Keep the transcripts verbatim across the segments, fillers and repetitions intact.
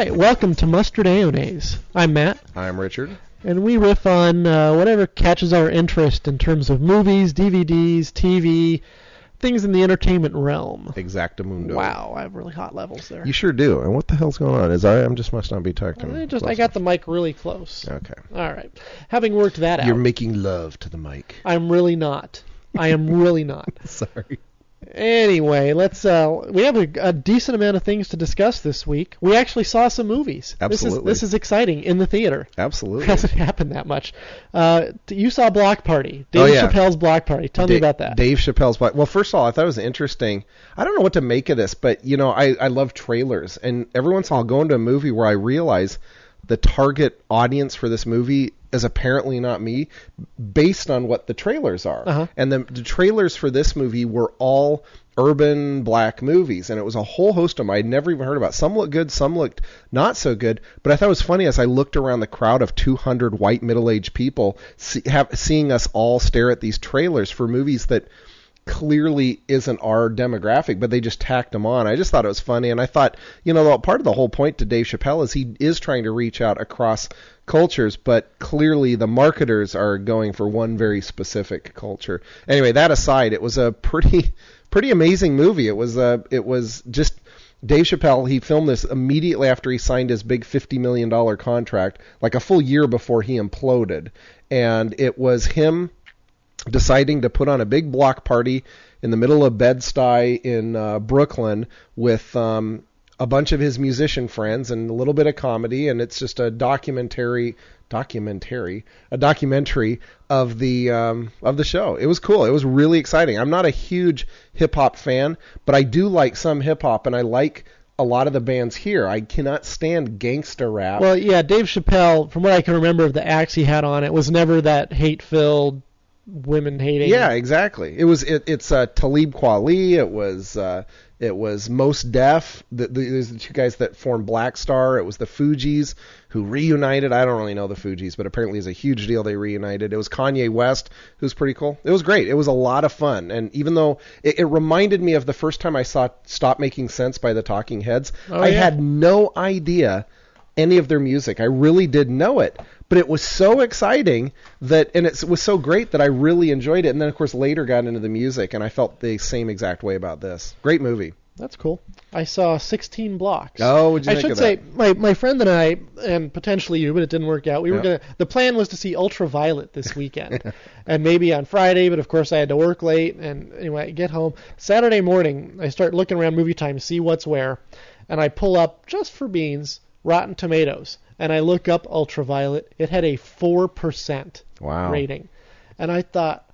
right, welcome to Mustard Mayonnaise. I'm Matt. I'm Richard. And we riff on uh, whatever catches our interest in terms of movies, D V Ds, T V, things in the entertainment realm. Exactamundo. Wow, I have really hot levels there. You sure do. And what the hell's going on? Is I I'm just must not be talking. I just I got the mic really close. Okay. All right. Having worked that out. You're making love to the mic. I'm really not. I am really not. Sorry. Anyway, let's. Uh, we have a, a decent amount of things to discuss this week. We actually saw some movies. Absolutely. This is, this is exciting in the theater. Absolutely. It hasn't happened that much. Uh, you saw Block Party. Dave oh, yeah. Chappelle's Block Party. Tell Da- me about that. Dave Chappelle's Block. Well, first of all, I thought it was interesting. I don't know what to make of this, but you know, I I love trailers, and every once in a while I'll go into a movie where I realize the target audience for this movie is apparently not me, based on what the trailers are. Uh-huh. And the, the trailers for this movie were all urban black movies, and it was a whole host of them I'd never even heard about. Some looked good, some looked not so good, but I thought it was funny as I looked around the crowd of two hundred white middle-aged people, see, have, seeing us all stare at these trailers for movies that clearly isn't our demographic, but they just tacked them on. I just thought it was funny, and I thought, you know, part of the whole point to Dave Chappelle is he is trying to reach out across cultures, but clearly the marketers are going for one very specific culture. Anyway, that aside, it was a pretty pretty amazing movie. It was uh, it was just Dave Chappelle. He filmed this immediately after he signed his big fifty million dollars contract, like a full year before he imploded, and it was him deciding to put on a big block party in the middle of Bed-Stuy in uh, Brooklyn with um, a bunch of his musician friends and a little bit of comedy, and it's just a documentary, documentary, a documentary of the um, of the show. It was cool. It was really exciting. I'm not a huge hip hop fan, but I do like some hip hop, and I like a lot of the bands here. I cannot stand gangsta rap. Well, yeah, Dave Chappelle, from what I can remember of the acts he had on, it was never that hate-filled, women hating. Yeah, exactly. It was it, it's uh, Talib Kweli. It was uh, it was Mos Def. The, the, there's the two guys that formed Black Star. It was the Fugees who reunited. I don't really know the Fugees, but apparently it's a huge deal they reunited. It was Kanye West, who's pretty cool. It was great. It was a lot of fun, and even though it, it reminded me of the first time I saw Stop Making Sense by the Talking Heads, oh, I yeah. had no idea any of their music. I really didn't know it. But it was so exciting that, and it was so great that I really enjoyed it. And then, of course, later got into the music, and I felt the same exact way about this. Great movie. That's cool. I saw sixteen Blocks. Oh, what'd you I think should of say, that? my, my friend and I, and potentially you, but it didn't work out. We were Yep. gonna. The plan was to see Ultraviolet this weekend, and maybe on Friday. But of course, I had to work late. And anyway, I get home Saturday morning. I start looking around Movie Time, see what's where, and I pull up just for beans Rotten Tomatoes. And I look up Ultraviolet. It had a four percent Wow. rating. And I thought,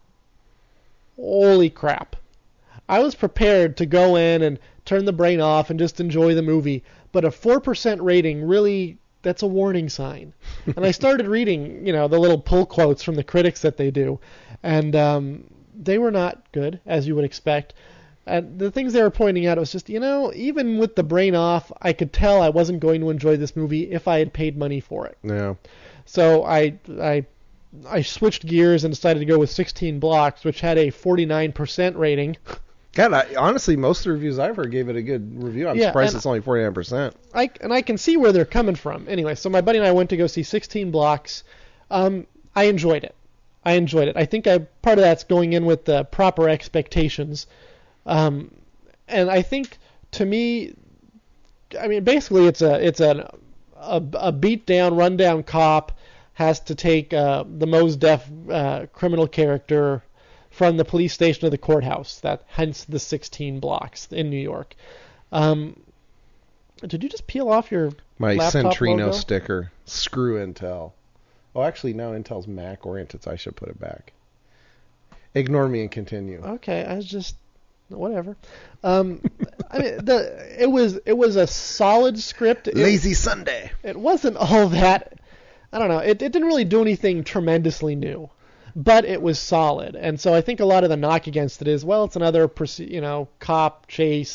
holy crap. I was prepared to go in and turn the brain off and just enjoy the movie. But a four percent rating, really, that's a warning sign. And I started reading, you know, the little pull quotes from the critics that they do. And um, they were not good, as you would expect. And the things they were pointing out was just, you know, even with the brain off, I could tell I wasn't going to enjoy this movie if I had paid money for it. Yeah. So I I I switched gears and decided to go with sixteen Blocks, which had a forty-nine percent rating. God, I, honestly, most of the reviews I've heard gave it a good review. I'm Yeah, surprised and- it's only forty-nine percent. I and I can see where they're coming from. Anyway, so my buddy and I went to go see sixteen Blocks. Um, I enjoyed it. I enjoyed it. I think I part of that's going in with the proper expectations. Um, and I think, to me, I mean, basically it's a it's an, a a beat down, run down cop has to take uh, the Mos Def uh, criminal character from the police station to the courthouse. That hence the sixteen Blocks in New York. Um, did you just peel off your My laptop Centrino logo? sticker. Screw Intel. Oh, actually, now Intel's Mac oriented, so I should put it back. Ignore me and continue. Okay, I was just whatever. Um, I mean, the it was it was a solid script. It, Lazy Sunday. It wasn't all that. I don't know. It it didn't really do anything tremendously new, but it was solid. And so I think a lot of the knock against it is, well, it's another proce- you know cop chase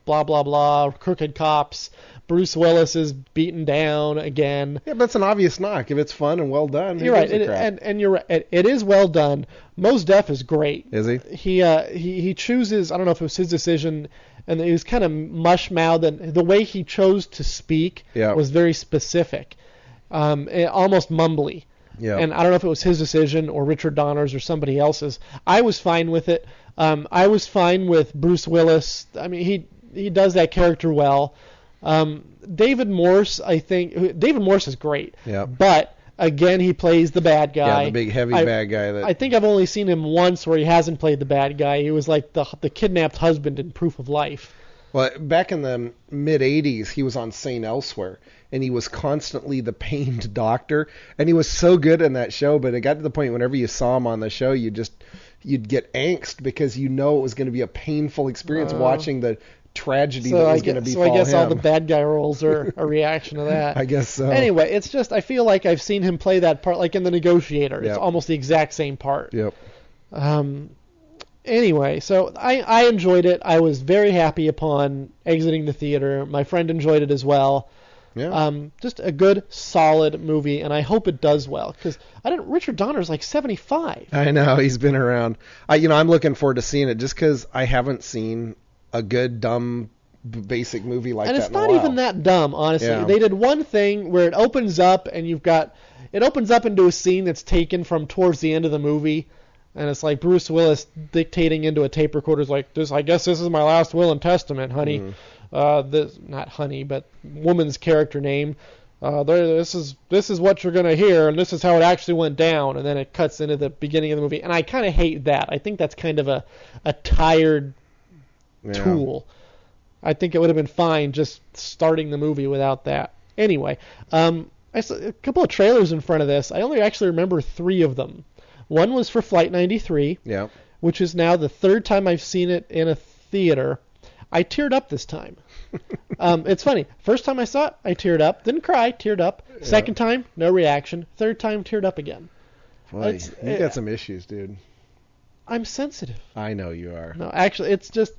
blah, blah, blah, crooked cops. Bruce Willis is beaten down again. Yeah, but that's an obvious knock. If it's fun and well done, who You're right, gives a it, crap? and and you're right. It, it is well done. Mos Def is great. Is he? He uh he he chooses. I don't know if it was his decision, and he was kind of mush mouthed, and the way he chose to speak Yeah. was very specific, um, eh, almost mumbly. Yeah. And I don't know if it was his decision or Richard Donner's or somebody else's. I was fine with it. Um, I was fine with Bruce Willis. I mean, he he does that character well. Um, David Morse, I think David Morse is great. Yeah. But again, he plays the bad guy. Yeah, the big heavy I, bad guy. That I think I've only seen him once where he hasn't played the bad guy. He was like the the kidnapped husband in Proof of Life. Well, back in the mid eighties, he was on Saint Elsewhere, and he was constantly the pained doctor, and he was so good in that show. But it got to the point whenever you saw him on the show, you just you'd get angst because you know it was going to be a painful experience Uh, watching the tragedy So that I was going to guess, be so I guess him. all the bad guy roles are a reaction to that. I guess so. Anyway, it's just I feel like I've seen him play that part, like in The Negotiator. It's Yep. almost the exact same part. Yep. Um. Anyway, so I I enjoyed it. I was very happy upon exiting the theater. My friend enjoyed it as well. Yeah. Um, just a good, solid movie, and I hope it does well because I didn't. Richard Donner's like seventy-five. I know he's been around. I, you know, I'm looking forward to seeing it just because I haven't seen a good dumb b- basic movie like and that. it's in a not while. even that dumb, honestly. Yeah. They did one thing where it opens up and you've got it opens up into a scene that's taken from towards the end of the movie, and it's like Bruce Willis dictating into a tape recorder, is like, "This, I guess this is my last will and testament, honey." Mhm. Uh, this not honey, but woman's character name. Uh, there, this is this is what you're gonna hear, and this is how it actually went down, and then it cuts into the beginning of the movie, and I kind of hate that. I think that's kind of a a tired Yeah. tool. I think it would have been fine just starting the movie without that. Anyway, um, I saw a couple of trailers in front of this. I only actually remember three of them. One was for Flight ninety-three, Yeah. which is now the third time I've seen it in a theater. I teared up this time. um, it's funny. First time I saw it, I teared up. Didn't cry, teared up. Yeah. Second time, no reaction. Third time, teared up again. Boy, It's- you got some issues, dude. I'm sensitive. I know you are. No, actually, it's just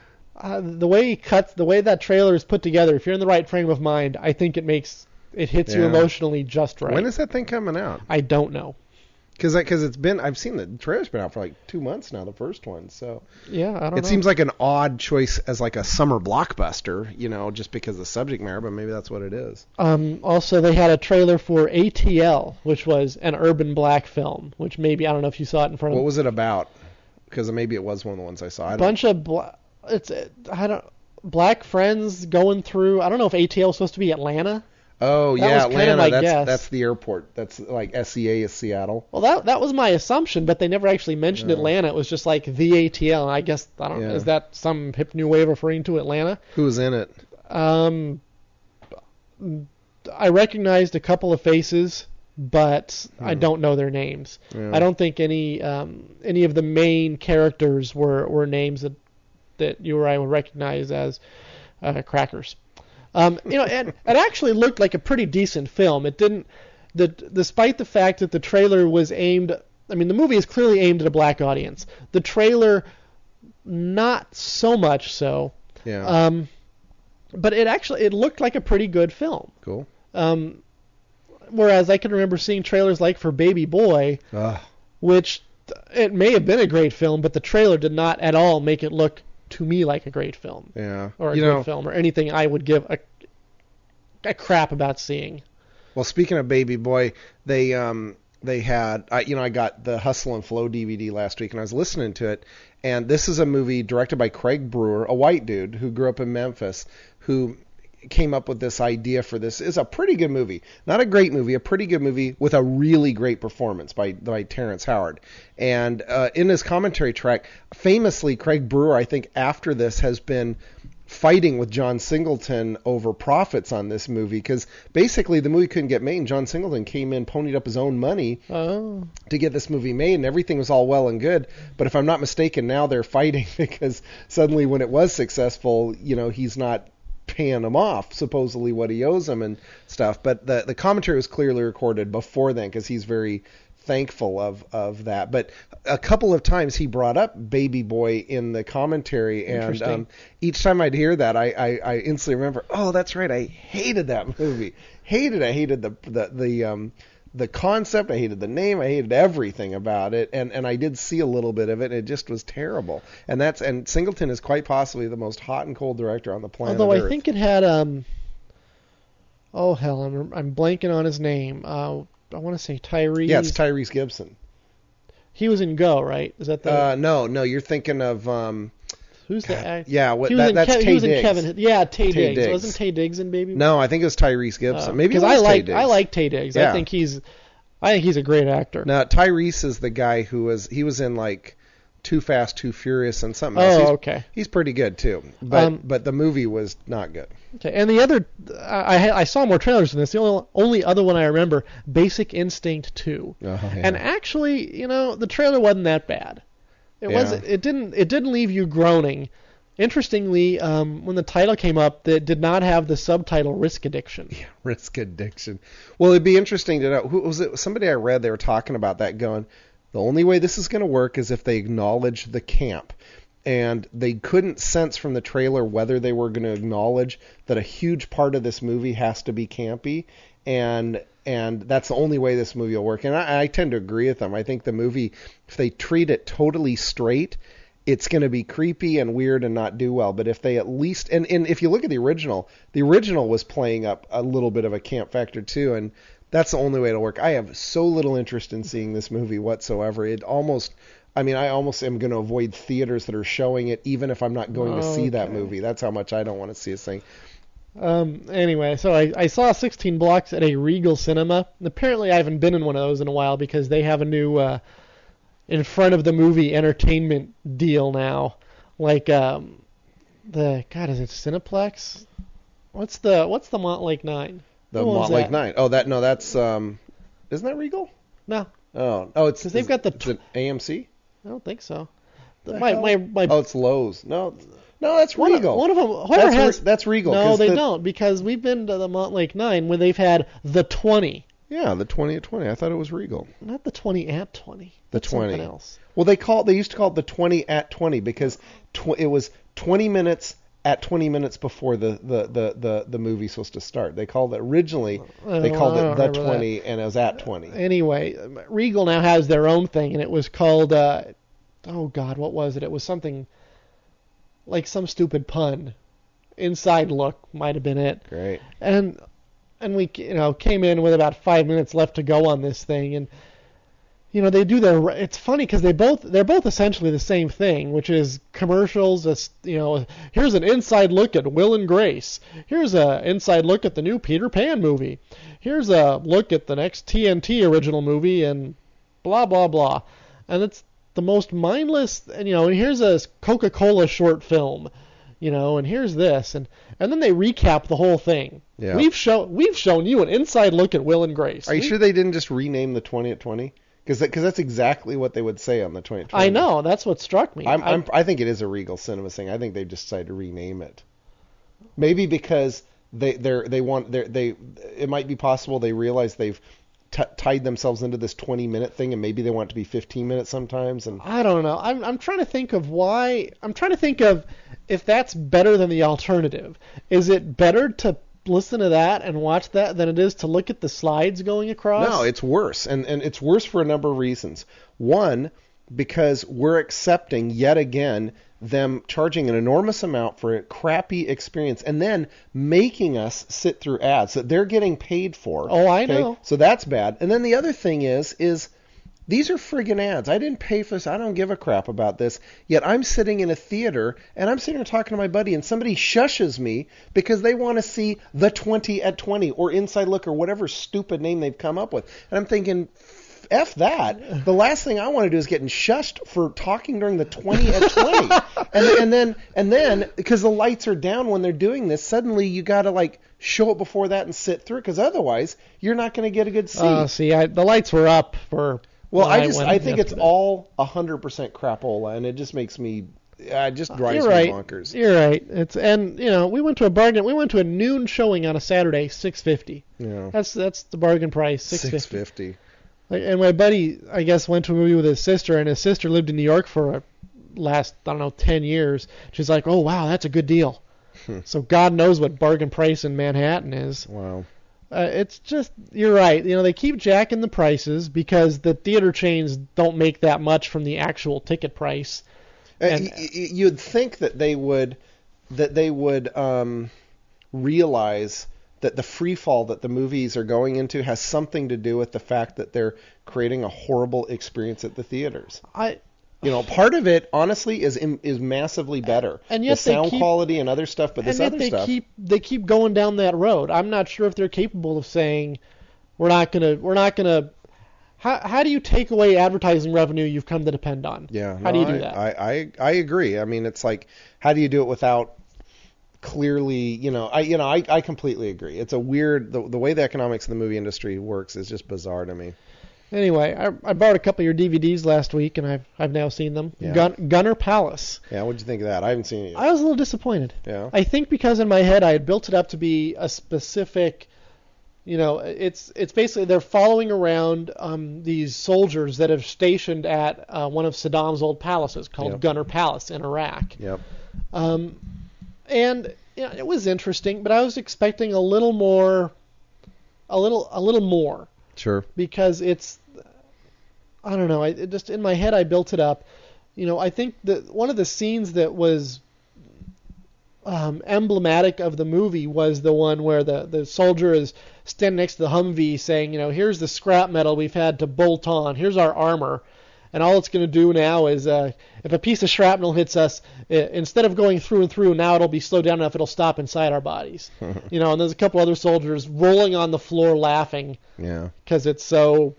uh, the way he cuts, the way that trailer is put together. If you're in the right frame of mind, I think it makes it hits you Yeah. emotionally just right. When is that thing coming out? I don't know. Because because it's been I've seen the trailer's been out for like two months now, the first one. So Yeah, I don't it know. seems like an odd choice as like a summer blockbuster, you know, just because of the subject matter. But maybe that's what it is. Um, also, they had a trailer for A T L, which was an urban black film. Which maybe I don't know if you saw it in front What of was it about? Because maybe it was one of the ones I saw. I a don't, bunch of bla- it's I don't black friends going through. I don't know if A T L was supposed to be Atlanta. oh that yeah, was kind of Atlanta. my That's guess. that's the airport. That's like S E A is Seattle. Well, that that was my assumption, but they never actually mentioned No. Atlanta. It was just like the A T L. And I guess I don't. Yeah. Is that some hip new way of referring to Atlanta? Who was in it? Um, I recognized a couple of faces, but I Hmm. don't know their names. Yeah. I don't think any um, any of the main characters were, were names that that you or I would recognize as uh, crackers. Um, you know, and it actually looked like a pretty decent film. It didn't, the, despite the fact that the trailer was aimed. I mean, the movie is clearly aimed at a black audience. The trailer, not so much so. Yeah. Um, but it actually it looked like a pretty good film. cool. Um, whereas I can remember seeing trailers like for Baby Boy, Ugh. which it may have been a great film, but the trailer did not at all make it look to me like a great film Yeah. or a you good know, film or anything I would give a, a crap about seeing. well, speaking of Baby Boy, they um they had I, you know I got the Hustle and Flow D V D last week and I was listening to it, and this is a movie directed by Craig Brewer, a white dude who grew up in Memphis, who came up with this idea for this. Is a pretty good movie, not a great movie, a pretty good movie with a really great performance by by Terrence Howard. And uh, in his commentary track, famously, Craig Brewer, I think after this has been fighting with John Singleton over profits on this movie because basically the movie couldn't get made and John Singleton came in, ponied up his own money Oh, to get this movie made, and everything was all well and good. But if I'm not mistaken, now they're fighting because suddenly when it was successful, you know, he's not paying him off supposedly what he owes him and stuff. But the the commentary was clearly recorded before then because he's very thankful of of that. But a couple of times he brought up Baby Boy in the commentary, and um, each time I'd hear that, I, I, I instantly remember, oh, that's right, I hated that movie. Hated, I hated the the the um the concept, I hated the name, I hated everything about it, and and I did see a little bit of it, and it just was terrible. And that's and Singleton is quite possibly the most hot and cold director on the planet. Although Earth. I think it had um. Oh hell, I'm I'm blanking on his name. Uh, I want to say Tyrese. Yeah, it's Tyrese Gibson. He was in Go, right? Is that the? Uh, no, no, you're thinking of um. Who's God, the? Yeah, what, he was that, in that's Kev- Tay he was in Diggs. Kevin. Yeah, Tay, Tay Diggs. Diggs. Wasn't Tay Diggs in Baby? No, I think it was Tyrese Gibson. Uh, Maybe it was I Tay like Diggs. I like Tay Diggs. Yeah. I think he's I think he's a great actor. Now Tyrese is the guy who was he was in like Too Fast, Too Furious, and something else. Oh, he's, okay. He's pretty good too, but Um, but the movie was not good. Okay, and the other, I I I saw more trailers than this. The only only other one I remember, Basic Instinct two, Oh, yeah. and actually, you know, the trailer wasn't that bad. It Yeah. was it didn't it didn't leave you groaning. Interestingly, um, when the title came up, that did not have the subtitle Risk Addiction. Yeah, risk addiction. Well, it'd be interesting to know. Who was it? Somebody I read, they were talking about that, going, the only way this is going to work is if they acknowledge the camp. And they couldn't sense from the trailer whether they were going to acknowledge that a huge part of this movie has to be campy, and and that's the only way this movie will work. And I, I tend to agree with them. I think the movie, if they treat it totally straight, it's going to be creepy and weird and not do well. But if they at least, and, and if you look at the original, the original was playing up a little bit of a camp factor too, and that's the only way to work. I have so little interest in seeing this movie whatsoever. It almost, I mean, I almost am going to avoid theaters that are showing it, even if I'm not going to see that Okay. movie. That's how much I don't want to see this thing. Um, anyway, so I, I saw sixteen Blocks at a Regal Cinema. And apparently, I haven't been in one of those in a while because they have a new uh, in front of the movie entertainment deal now. Like um, the God, is it Cineplex? What's the what's the Montlake Nine? The Who owns Montlake that? Nine. Oh, that no, that's um, isn't that Regal? No, Oh, oh, it's 'Cause they've is- got the it's an A M C. I don't think so. The, The my, hell? my my Oh, it's Lowe's. No, no, that's one, Regal. Of, one of them. Whoever that's, has Re- that's Regal. no, 'cause they the, don't because we've been to the Montlake Nine where they've had the twenty, Yeah, the twenty at twenty. I thought it was Regal. not the twenty at twenty. The That's twenty. Something else. Well, they call they used to call it the twenty at twenty because tw- it was twenty minutes at twenty minutes before the, the, the, the, the movie's supposed to start. They called it originally they Oh, called I it don't the remember twenty and it was at twenty. Anyway, Regal now has their own thing, and it was called, uh, oh God, what was it? It was something like some stupid pun. Inside Look might have been it. Great. And and we you know came in with about five minutes left to go on this thing, and you know they do their. It's funny because they both they're both essentially the same thing, which is commercials. That's, you know, here's an inside look at Will and Grace. Here's a inside look at the new Peter Pan movie. Here's a look at the next T N T original movie, and blah blah blah. And it's the most mindless. And you know, and here's a Coca-Cola short film. You know, and here's this, and and then they recap the whole thing. Yeah. We've shown we've shown you an inside look at Will and Grace. Are you We- sure they didn't just rename the twenty at twenty? Because that, cause that's exactly what they would say on the twenty at twenty. I know, that's what struck me. I'm, I- I'm, I think it is a Regal Cinema thing. I think they've just decided to rename it. Maybe because they they they want they they it might be possible they realize they've t- tied themselves into this twenty minute thing, and maybe they want it to be fifteen minutes sometimes. And I don't know. I'm I'm trying to think of why. I'm trying to think of if that's better than the alternative. Is it better to listen to that and watch that than it is to look at the slides going across? no, it's worse, and and it's worse for a number of reasons. One, because we're accepting yet again them charging an enormous amount for a crappy experience and then making us sit through ads that they're getting paid for. Oh, I know. So that's bad. And then the other thing is, is these are friggin' ads. I didn't pay for this. I don't give a crap about this. Yet I'm sitting in a theater and I'm sitting here talking to my buddy and somebody shushes me because they want to see the twenty at twenty or Inside Look or whatever stupid name they've come up with. And I'm thinking, F that. The last thing I want to do is getting shushed for talking during the twenty at twenty. and, and then, and then, because the lights are down when they're doing this, suddenly you got to like show it before that and sit through it, because otherwise you're not going to get a good seat. Uh, see, I, the lights were up for. well, when I just, went I think it's yesterday. all one hundred percent crapola, and it just makes me, uh, it just drives You're me right. bonkers. You're right. It's and you know we went to a bargain. We went to a noon showing on a Saturday, six fifty. Yeah. That's that's the bargain price, six six fifty. fifty. Like, and my buddy, I guess, went to a movie with his sister, and his sister lived in New York for a last, I don't know, ten years. She's like, oh, wow, that's a good deal. So God knows what bargain price in Manhattan is. Wow. Uh, it's just, you're right. You know, they keep jacking the prices because the theater chains don't make that much from the actual ticket price. And y- y- you'd think that they would, that they would um, realize that the free fall that the movies are going into has something to do with the fact that they're creating a horrible experience at the theaters. I, You know, part of it, honestly, is is massively better. And yet the they sound keep- quality and other stuff, but this and yet other they stuff. keep they keep going down that road. I'm not sure if they're capable of saying we're not gonna we're not gonna. How how do you take away advertising revenue you've come to depend on? Yeah. How no, do you do I, that? I, I I agree. I mean, it's like, how do you do it without clearly, you know, I you know, I, I completely agree. It's a weird the the way the economics of the movie industry works is just bizarre to me. Anyway, I, I borrowed a couple of your D V Ds last week, and I've I've now seen them. Yeah. Gun, Gunner Palace. Yeah, what'd you think of that? I haven't seen it yet. I was a little disappointed. Yeah. I think because in my head I had built it up to be a specific, you know, it's it's basically they're following around um, these soldiers that have stationed at uh, one of Saddam's old palaces called Yep. Gunner Palace in Iraq. Yep. Um, and you know, it was interesting, but I was expecting a little more, a little a little more. Sure. Because it's, I don't know, I it just in my head I built it up. You know, I think that one of the scenes that was um, emblematic of the movie was the one where the, the soldier is standing next to the Humvee saying, you know, here's the scrap metal we've had to bolt on, here's our armor, and all it's going to do now is uh, if a piece of shrapnel hits us, I instead of going through and through, now it'll be slowed down enough it'll stop inside our bodies. You know, and there's a couple other soldiers rolling on the floor laughing. Yeah. Because it's so,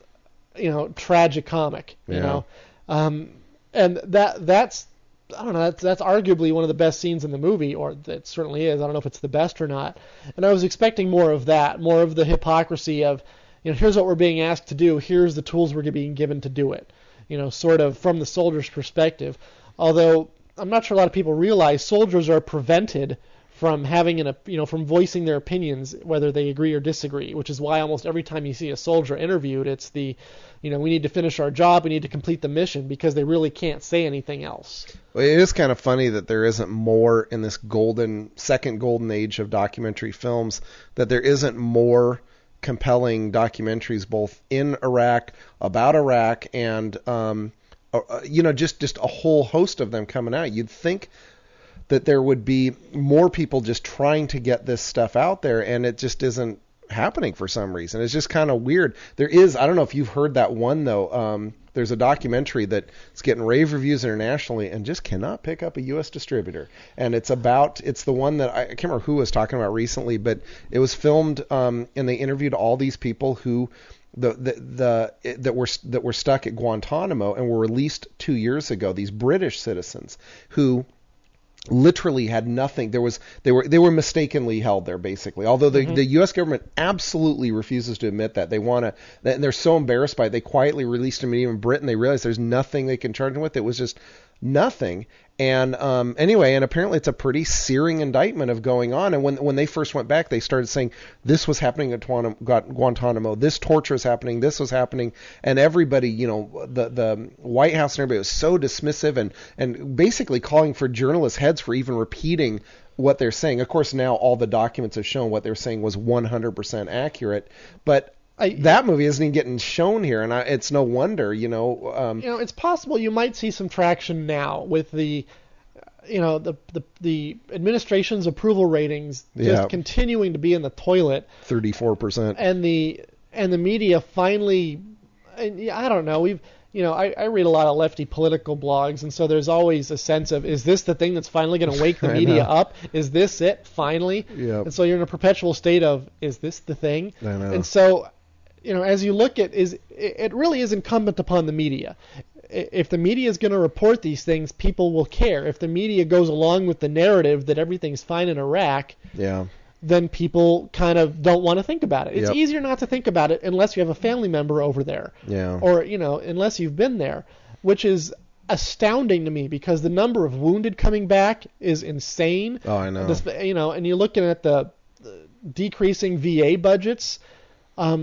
you know, tragicomic, you Yeah. know, um, and that that's I don't know that's that's arguably one of the best scenes in the movie, or that certainly is. I don't know if it's the best or not. And I was expecting more of that, more of the hypocrisy of, you know, here's what we're being asked to do, here's the tools we're being given to do it, you know, sort of from the soldier's perspective. Although I'm not sure a lot of people realize soldiers are prevented from having an, you know, from voicing their opinions, whether they agree or disagree, which is why almost every time you see a soldier interviewed, it's the, you know, we need to finish our job, we need to complete the mission, because they really can't say anything else. Well, it is kind of funny that there isn't more in this golden, second golden age of documentary films, that there isn't more compelling documentaries both in Iraq, about Iraq, and, um, uh, you know, just, just a whole host of them coming out. You'd think that there would be more people just trying to get this stuff out there, and it just isn't happening for some reason. It's just kind of weird. There is, I don't know if you've heard that one, though. Um, there's a documentary that's getting rave reviews internationally and just cannot pick up a U S distributor. And it's about, it's the one that, I, I can't remember who was talking about recently, but it was filmed, um, and they interviewed all these people who The, the the that were that were stuck at Guantanamo and were released two years ago. These British citizens who literally had nothing. There was they were they were mistakenly held there, basically. Although the, Mm-hmm. the U S government absolutely refuses to admit that. They want to, and they're so embarrassed by it. They quietly released them. And even Britain, they realized there's nothing they can charge them with. It was just nothing. And um, anyway, and apparently it's a pretty searing indictment of going on. And when when they first went back, they started saying this was happening at Guantanamo, this torture is happening, this was happening, and everybody, you know, the the White House and everybody was so dismissive and and basically calling for journalists' heads for even repeating what they're saying. Of course, now all the documents have shown what they're saying was one hundred percent accurate, but I, that movie isn't even getting shown here, and I, it's no wonder, you know. Um, you know, it's possible you might see some traction now with the, you know, the the, the administration's approval ratings just Yeah. continuing to be in the toilet, thirty-four percent. and the and the media finally, and yeah, I don't know, we've. You know, I, I read a lot of lefty political blogs, and so there's always a sense of, is this the thing that's finally going to wake the I media know. up? Is this it, finally? Yep. And so you're in a perpetual state of, is this the thing? I know. And so, you know, as you look at, is it it really is incumbent upon the media. I- If the media is going to report these things, people will care. If the media goes along with the narrative that everything's fine in Iraq, Yeah. then people kind of don't want to think about it. It's Yep. easier not to think about it unless you have a family member over there. Yeah. Or, you know, unless you've been there, which is astounding to me because the number of wounded coming back is insane. Oh, I know. This, you know, and you're looking at the, the decreasing V A budgets. Um,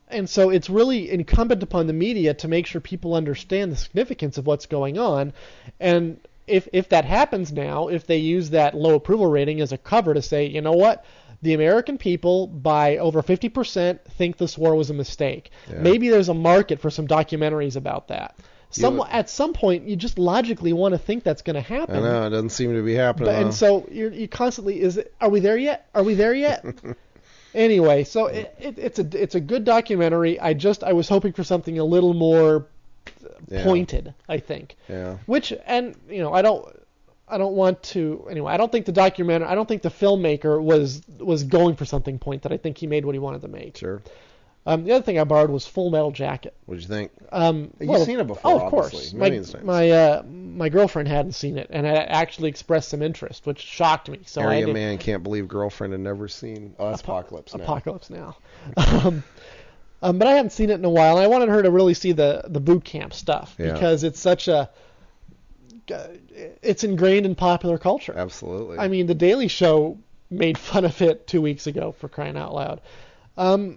and so it's really incumbent upon the media to make sure people understand the significance of what's going on. And if if that happens now, if they use that low approval rating as a cover to say, you know what, the American people by over fifty percent think this war was a mistake. Yeah. Maybe there's a market for some documentaries about that. Some, you, at some point, you just logically want to think that's going to happen. I know, it doesn't seem to be happening. But, huh? And so you're you constantly, is it, are we there yet? Are we there yet? Anyway, so it, it, it's a it's a good documentary. I just I was hoping for something a little more yeah. pointed, I think. Yeah. Which, and you know, I don't I don't want to anyway. I don't think the documentary. I don't think the filmmaker was was going for something pointed. I think he made what he wanted to make. Sure. Um, the other thing I borrowed was Full Metal Jacket. What'd you think? Um, You've well, seen it before, oh, of obviously. course. Millions my times. my uh, my girlfriend hadn't seen it, and had actually expressed some interest, which shocked me. So Area I did, Man can't believe girlfriend had never seen. Oh, that's Ap- Apocalypse Now. Apocalypse Now. um, um, but I hadn't seen it in a while, and I wanted her to really see the the boot camp stuff Yeah. because it's such a it's ingrained in popular culture. Absolutely. I mean, The Daily Show made fun of it two weeks ago, for crying out loud. Um,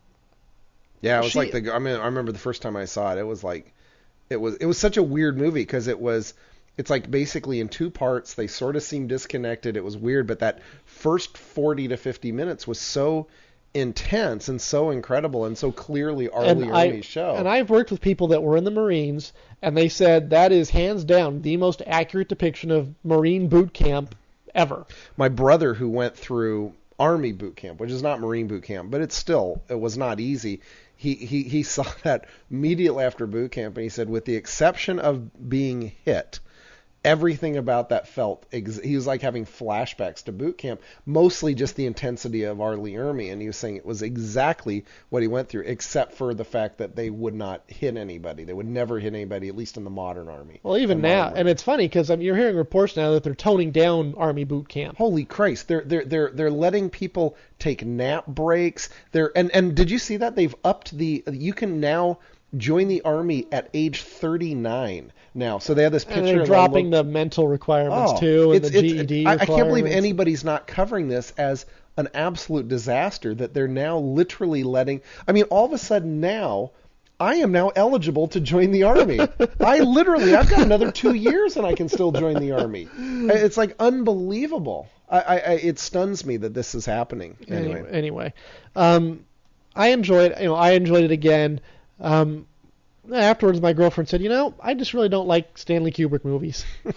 Yeah, it was she, like the. I mean, I remember the first time I saw it. It was like, it was it was such a weird movie because it was, it's like basically in two parts. They sort of seem disconnected. It was weird, but that first forty to fifty minutes was so intense and so incredible and so clearly R. Lee Ermey's show. And I've worked with people that were in the Marines, and they said that is hands down the most accurate depiction of Marine boot camp ever. My brother, who went through Army boot camp, which is not Marine boot camp, but it's still, it was not easy. He, he, he saw that immediately after boot camp, and he said, with the exception of being hit, everything about that felt, ex- he was like having flashbacks to boot camp, mostly just the intensity of R. Lee Ermey, and he was saying it was exactly what he went through, except for the fact that they would not hit anybody. They would never hit anybody, at least in the modern Army. Well, even now, and it's funny because I mean, you're hearing reports now that they're toning down Army boot camp. Holy Christ, they're they're they're they're letting people take nap breaks. They're and and did you see that they've upped the? You can now join the Army at age thirty-nine now. So they have this picture. And they're of dropping the mental requirements oh, too, and it's, the it's, G E D I, I can't believe requirements. anybody's not covering this as an absolute disaster that they're now literally letting. I mean, all of a sudden now, I am now eligible to join the Army. I literally, I've got another two years and I can still join the Army. It's like unbelievable. I, I, I it stuns me that this is happening. Anyway, anyway, anyway um, I enjoyed. You know, I enjoyed it again. Um, afterwards, my girlfriend said, "You know, I just really don't like Stanley Kubrick movies." And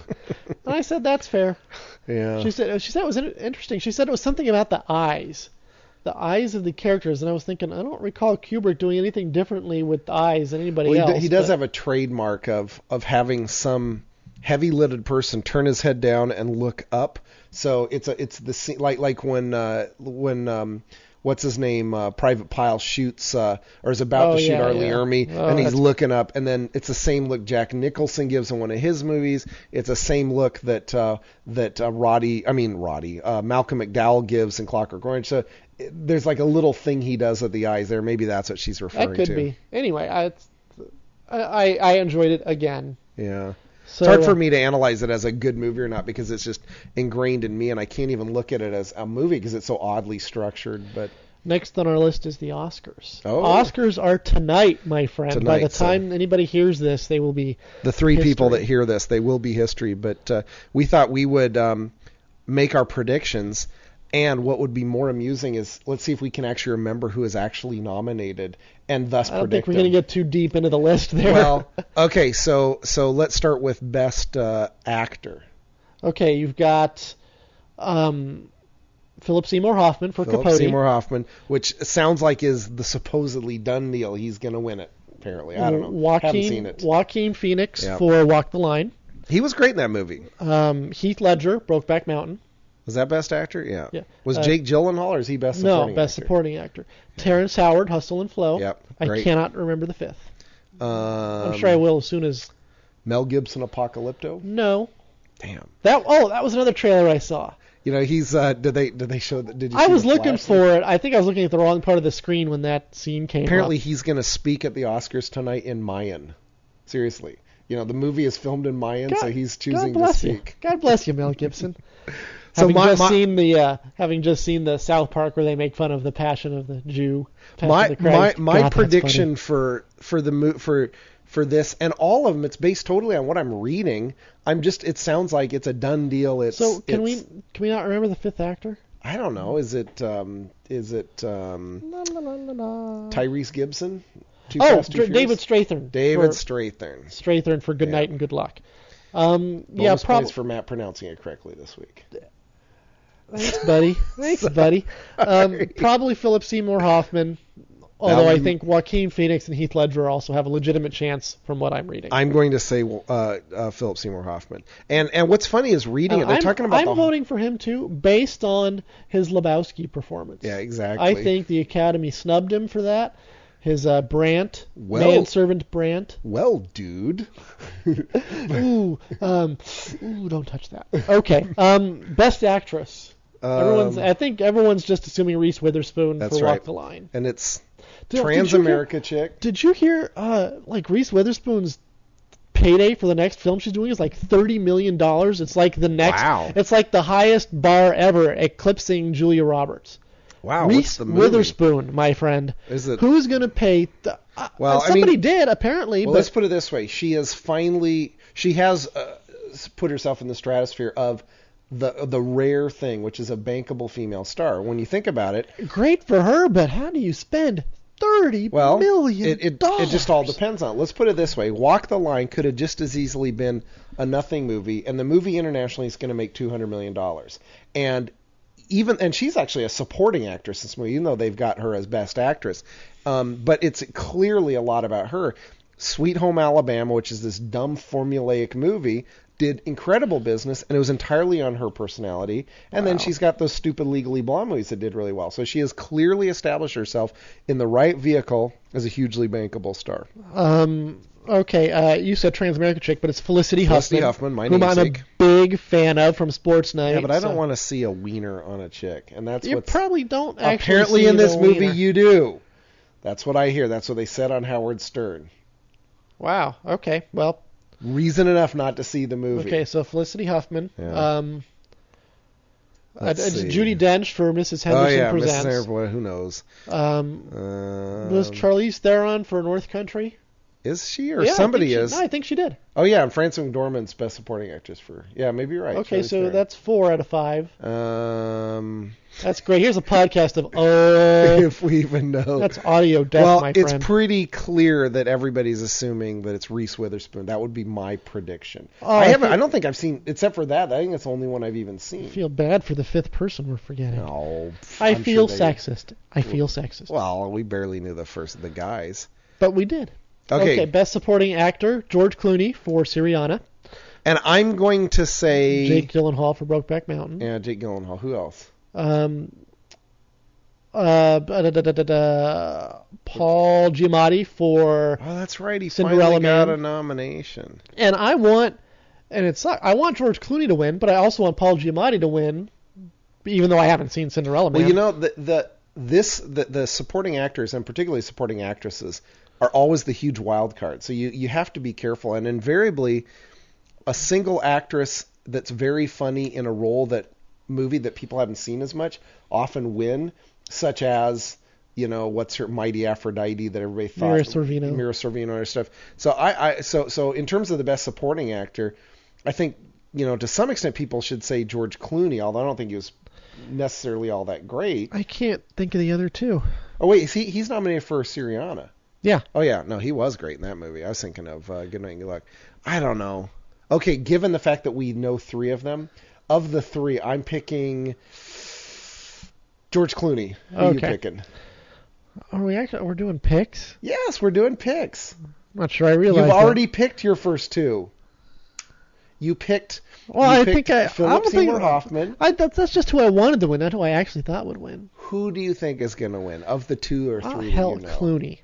I said, "That's fair." Yeah. She said, "She said it was interesting." She said it was something about the eyes, the eyes of the characters, and I was thinking, I don't recall Kubrick doing anything differently with the eyes than anybody well, he else. D- he does but... have a trademark of of having some heavy-lidded person turn his head down and look up. So it's a it's the scene like like when uh, when um, what's his name uh, Private Pyle shoots uh, or is about oh, to shoot yeah, R. Lee yeah. Ermey, oh, and he's that's... looking up, and then it's the same look Jack Nicholson gives in one of his movies. It's the same look that uh, that uh, Roddy I mean Roddy uh, Malcolm McDowell gives in Clockwork Orange. So it, there's like a little thing he does with the eyes there. Maybe that's what she's referring to. That could to. be. Anyway, I, I I enjoyed it again. Yeah. So, it's hard for uh, me to analyze it as a good movie or not because it's just ingrained in me, and I can't even look at it as a movie because it's so oddly structured. But next on our list is the Oscars. Oh. Oscars are tonight, my friend. Tonight, By the so time anybody hears this, they will be the three history. people that hear this, they will be history. But uh, we thought we would um, make our predictions. And what would be more amusing is let's see if we can actually remember who is actually nominated and thus I don't predict think we're going to them. get too deep into the list there. Well, okay, so so let's start with best uh, actor. Okay, you've got um, Philip Seymour Hoffman for Philip Capote. Seymour Hoffman, which sounds like is the supposedly done deal. He's going to win it, apparently. I don't know. Joaquin, Haven't seen it. Joaquin Phoenix Yep. for Walk the Line. He was great in that movie. Um, Heath Ledger, Brokeback Mountain. Was that best actor? Yeah. Yeah. Was Uh, Jake Gyllenhaal or is he best No, supporting best actor? supporting actor. Terrence Howard, Hustle and Flow. Yep, I great. cannot remember the fifth. Um, I'm sure I will as soon as. Mel Gibson, Apocalypto. No. Damn. That oh, that was another trailer I saw. You know, he's. Uh, did they? Did they show? that? Did you? I see was the looking flash? for it. I think I was looking at the wrong part of the screen when that scene came Apparently, up. he's going to speak at the Oscars tonight in Mayan. Seriously. You know, the movie is filmed in Mayan, God, so he's choosing God bless to you. speak. God bless you, Mel Gibson. So having my- just my- seen the uh, having just seen the South Park where they make fun of the Passion of the Jew. Passion my of the my Christ. my God, that's prediction for for the mo- for for this and all of them, it's based totally on what I'm reading. I'm just it sounds like it's a done deal. It's funny. So can we it's- can we not remember the fifth actor? I don't know. Is it um is it um La, la, la, la, la. Tyrese Gibson? Too Oh, Fast, Too Dr- David Furious? Strathern. David for, Strathern. Strathern for Good Yeah. Night and Good Luck. Um, yeah, Bonus probably. points for Matt pronouncing it correctly this week. Thanks, buddy. Thanks, buddy. Um, Sorry. probably Philip Seymour Hoffman. Although I Um, think Joaquin Phoenix and Heath Ledger also have a legitimate chance from what I'm reading. I'm going to say uh, uh, Philip Seymour Hoffman. And and what's funny is reading it. They're I'm, talking about I'm the voting for him too, based on his Lebowski performance. Yeah, exactly. I think the Academy snubbed him for that. His uh, Brandt, Well- manservant Brandt. Well, dude. Ooh, um, ooh, don't touch that. Okay, um, best actress. Everyone's. Um, I think everyone's just assuming Reese Witherspoon That's for right. Walk the Line. and it's Did- Trans did you hear- America chick. Did you hear, uh, like Reese Witherspoon's payday for the next film she's doing is like thirty million dollars? It's like the next. Wow. It's like the highest bar ever, eclipsing Julia Roberts. Wow, what's Reese the movie? Witherspoon, my friend. Is it? Who's gonna pay? Th- uh, Well, I somebody mean- did apparently, Well, but let's put it this way: she has finally, she has uh, put herself in the stratosphere of the the rare thing, which is a bankable female star. When you think about it, great for her. But how do you spend thirty well, million it it, dollars? it just all depends on it. Let's put it this way: Walk the Line could have just as easily been a nothing movie, and the movie internationally is going to make two hundred million dollars. And even and she's actually a supporting actress in this movie, even though they've got her as best actress. Um, but it's clearly a lot about her. Sweet Home Alabama, which is this dumb formulaic movie, did incredible business, and it was entirely on her personality. And then Wow. she's got those stupid Legally Blonde movies that did really well. So she has clearly established herself in the right vehicle as a hugely bankable star. Um. Okay. Uh, you said Transamerica chick, but it's Felicity, Felicity Huffman, Huffman, my whom I'm a namesake. big fan of from Sports Night. Yeah, but I don't so- want to see a wiener on a chick, and that's You what's probably don't actually apparently see in this the movie wiener. you do. That's what I hear. That's what they said on Howard Stern. Wow. Okay. Well. Reason enough not to see the movie. Okay. So Felicity Huffman. Yeah. Um. Uh, Let's it's see. Judy Dench for Missus Oh Henderson yeah, Presents. Missus Henderson. Who knows? Um. Um, Was Charlize Theron for North Country? is she or Yeah, I somebody think she- is? No, I think she did. Oh yeah, and Frances McDormand's best supporting actress for. Yeah, maybe you're right. Okay, Charlize so Theron. that's four out of five. Um, That's great. Here's a podcast of oh, if we even know. that's audio death, well, my it's friend. pretty clear that everybody's assuming that it's Reese Witherspoon. That would be my prediction. Oh, I I haven't. feel- I don't think I've seen, except for that. I think that's the only one I've even seen. I feel bad for the fifth person we're forgetting. No, I I'm feel sure they- sexist. I feel sexist. Well, we barely knew the first the guys. But we did. Okay, Best Supporting Actor, George Clooney for Syriana. and I'm going to say Jake Gyllenhaal for Brokeback Mountain. Yeah, Jake Gyllenhaal. Who else? Um, uh, da, da, da, da, da, Paul Giamatti for, Oh, that's right. He Cinderella finally got Man. a nomination. and I want, and it's I want George Clooney to win, but I also want Paul Giamatti to win, even though I haven't seen Cinderella Man. Well, you know, the the this the, the supporting actors and particularly supporting actresses are always the huge wild card. So you you have to be careful. And invariably, a single actress that's very funny in a role that movie that people haven't seen as much often win, such as you know what's her Mighty Aphrodite that everybody thought Mira Sorvino. Mira Sorvino or stuff. So I, I so so in terms of the best supporting actor, I think you know to some extent people should say George Clooney, although I don't think he was necessarily all that great. I can't think of the other two. Oh wait, is he he's nominated for Syriana. Yeah. Oh yeah, no, he was great in that movie. I was thinking of uh, Good Night and Good Luck. I don't know. Okay, given the fact that we know three of them, of the three, I'm picking George Clooney. Who are you Okay. picking? Are we actually we're doing picks? Yes, we're doing picks. I'm not sure I realized. You've that. already picked your first two. You picked. Well, you I picked think I. Philip I don't Seymour think, Hoffman. I, that's that's just who I wanted to win, not who I actually thought would win. Who do you think is going to win of the two or Oh, three? hell, that you know? Clooney.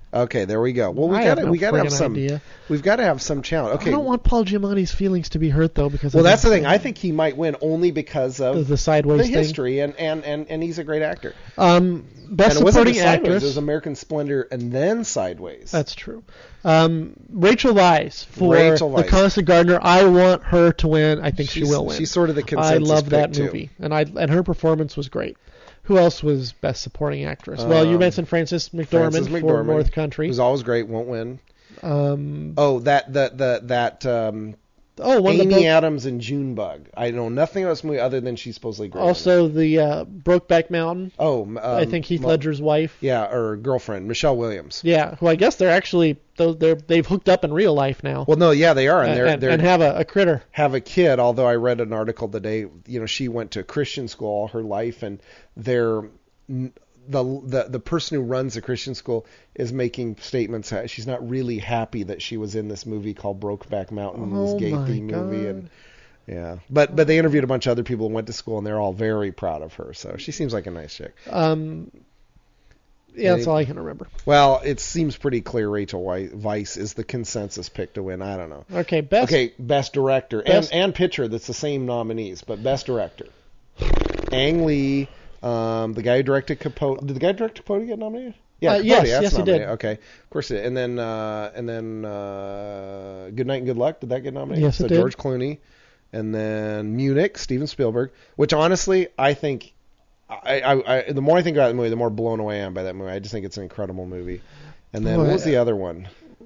Okay, there we go. Well, we I got have to no we got to have friggin' some. idea. We've got to have some challenge. Okay. I don't want Paul Giamatti's feelings to be hurt though, because Well, I that's the think thing. I think he might win only because of the, the sideways the thing. history, and, and, and, and he's a great actor. Um, best and it wasn't supporting just Sideways, actress. It was American Splendor and then Sideways. That's true. Um, Rachel Weisz for Rachel The Weisz. Constant Gardener. I want her to win. I think she's, she will win. She's sort of the I consensus love that pick, movie, too. and I and her performance was great. Who else was best supporting actress? well, you Um, mentioned Frances McDormand, Frances for McDormand, North Country. who's always great, won't win. Um, Oh, that the the that um, oh, one Amy of the Bro- Adams in Junebug. I know nothing about this movie other than she's supposedly great. in it. also the uh, Brokeback Mountain. oh, um, I think Heath Mo- Ledger's wife. Yeah, or girlfriend, Michelle Williams. Yeah, who I guess they're actually they're, they're they've hooked up in real life now. Well, no, yeah, they are, and and, they're and, they're and have a, a critter. have a kid. Although I read an article today, you know, she went to Christian school all her life, and they're the the the person who runs the Christian school is making statements. She's not really happy that she was in this movie called Brokeback Mountain, this Oh gay my theme movie, God. and yeah, but but they interviewed a bunch of other people who went to school, and they're all very proud of her. So she seems like a nice chick. Um, yeah, that's all I can remember. Well, it seems pretty clear Rachel Weisz is the consensus pick to win. I don't know. Okay, best. Okay, best director Best- and and picture. That's the same nominees, but best director. Ang Lee, um, the guy who directed Capote. Did the guy who directed Capote get nominated? Yeah, Uh, Capote, yes, that's yes, he nominated. did. Okay, of course he did. And then uh, and then uh, Good Night and Good Luck. Did that get nominated? Yes, it so did. George Clooney. And then Munich, Steven Spielberg. Which honestly, I think. I, I, I the more I think about the movie, the more blown away I am by that movie. I just think it's an incredible movie. And then Boy, what was the other one?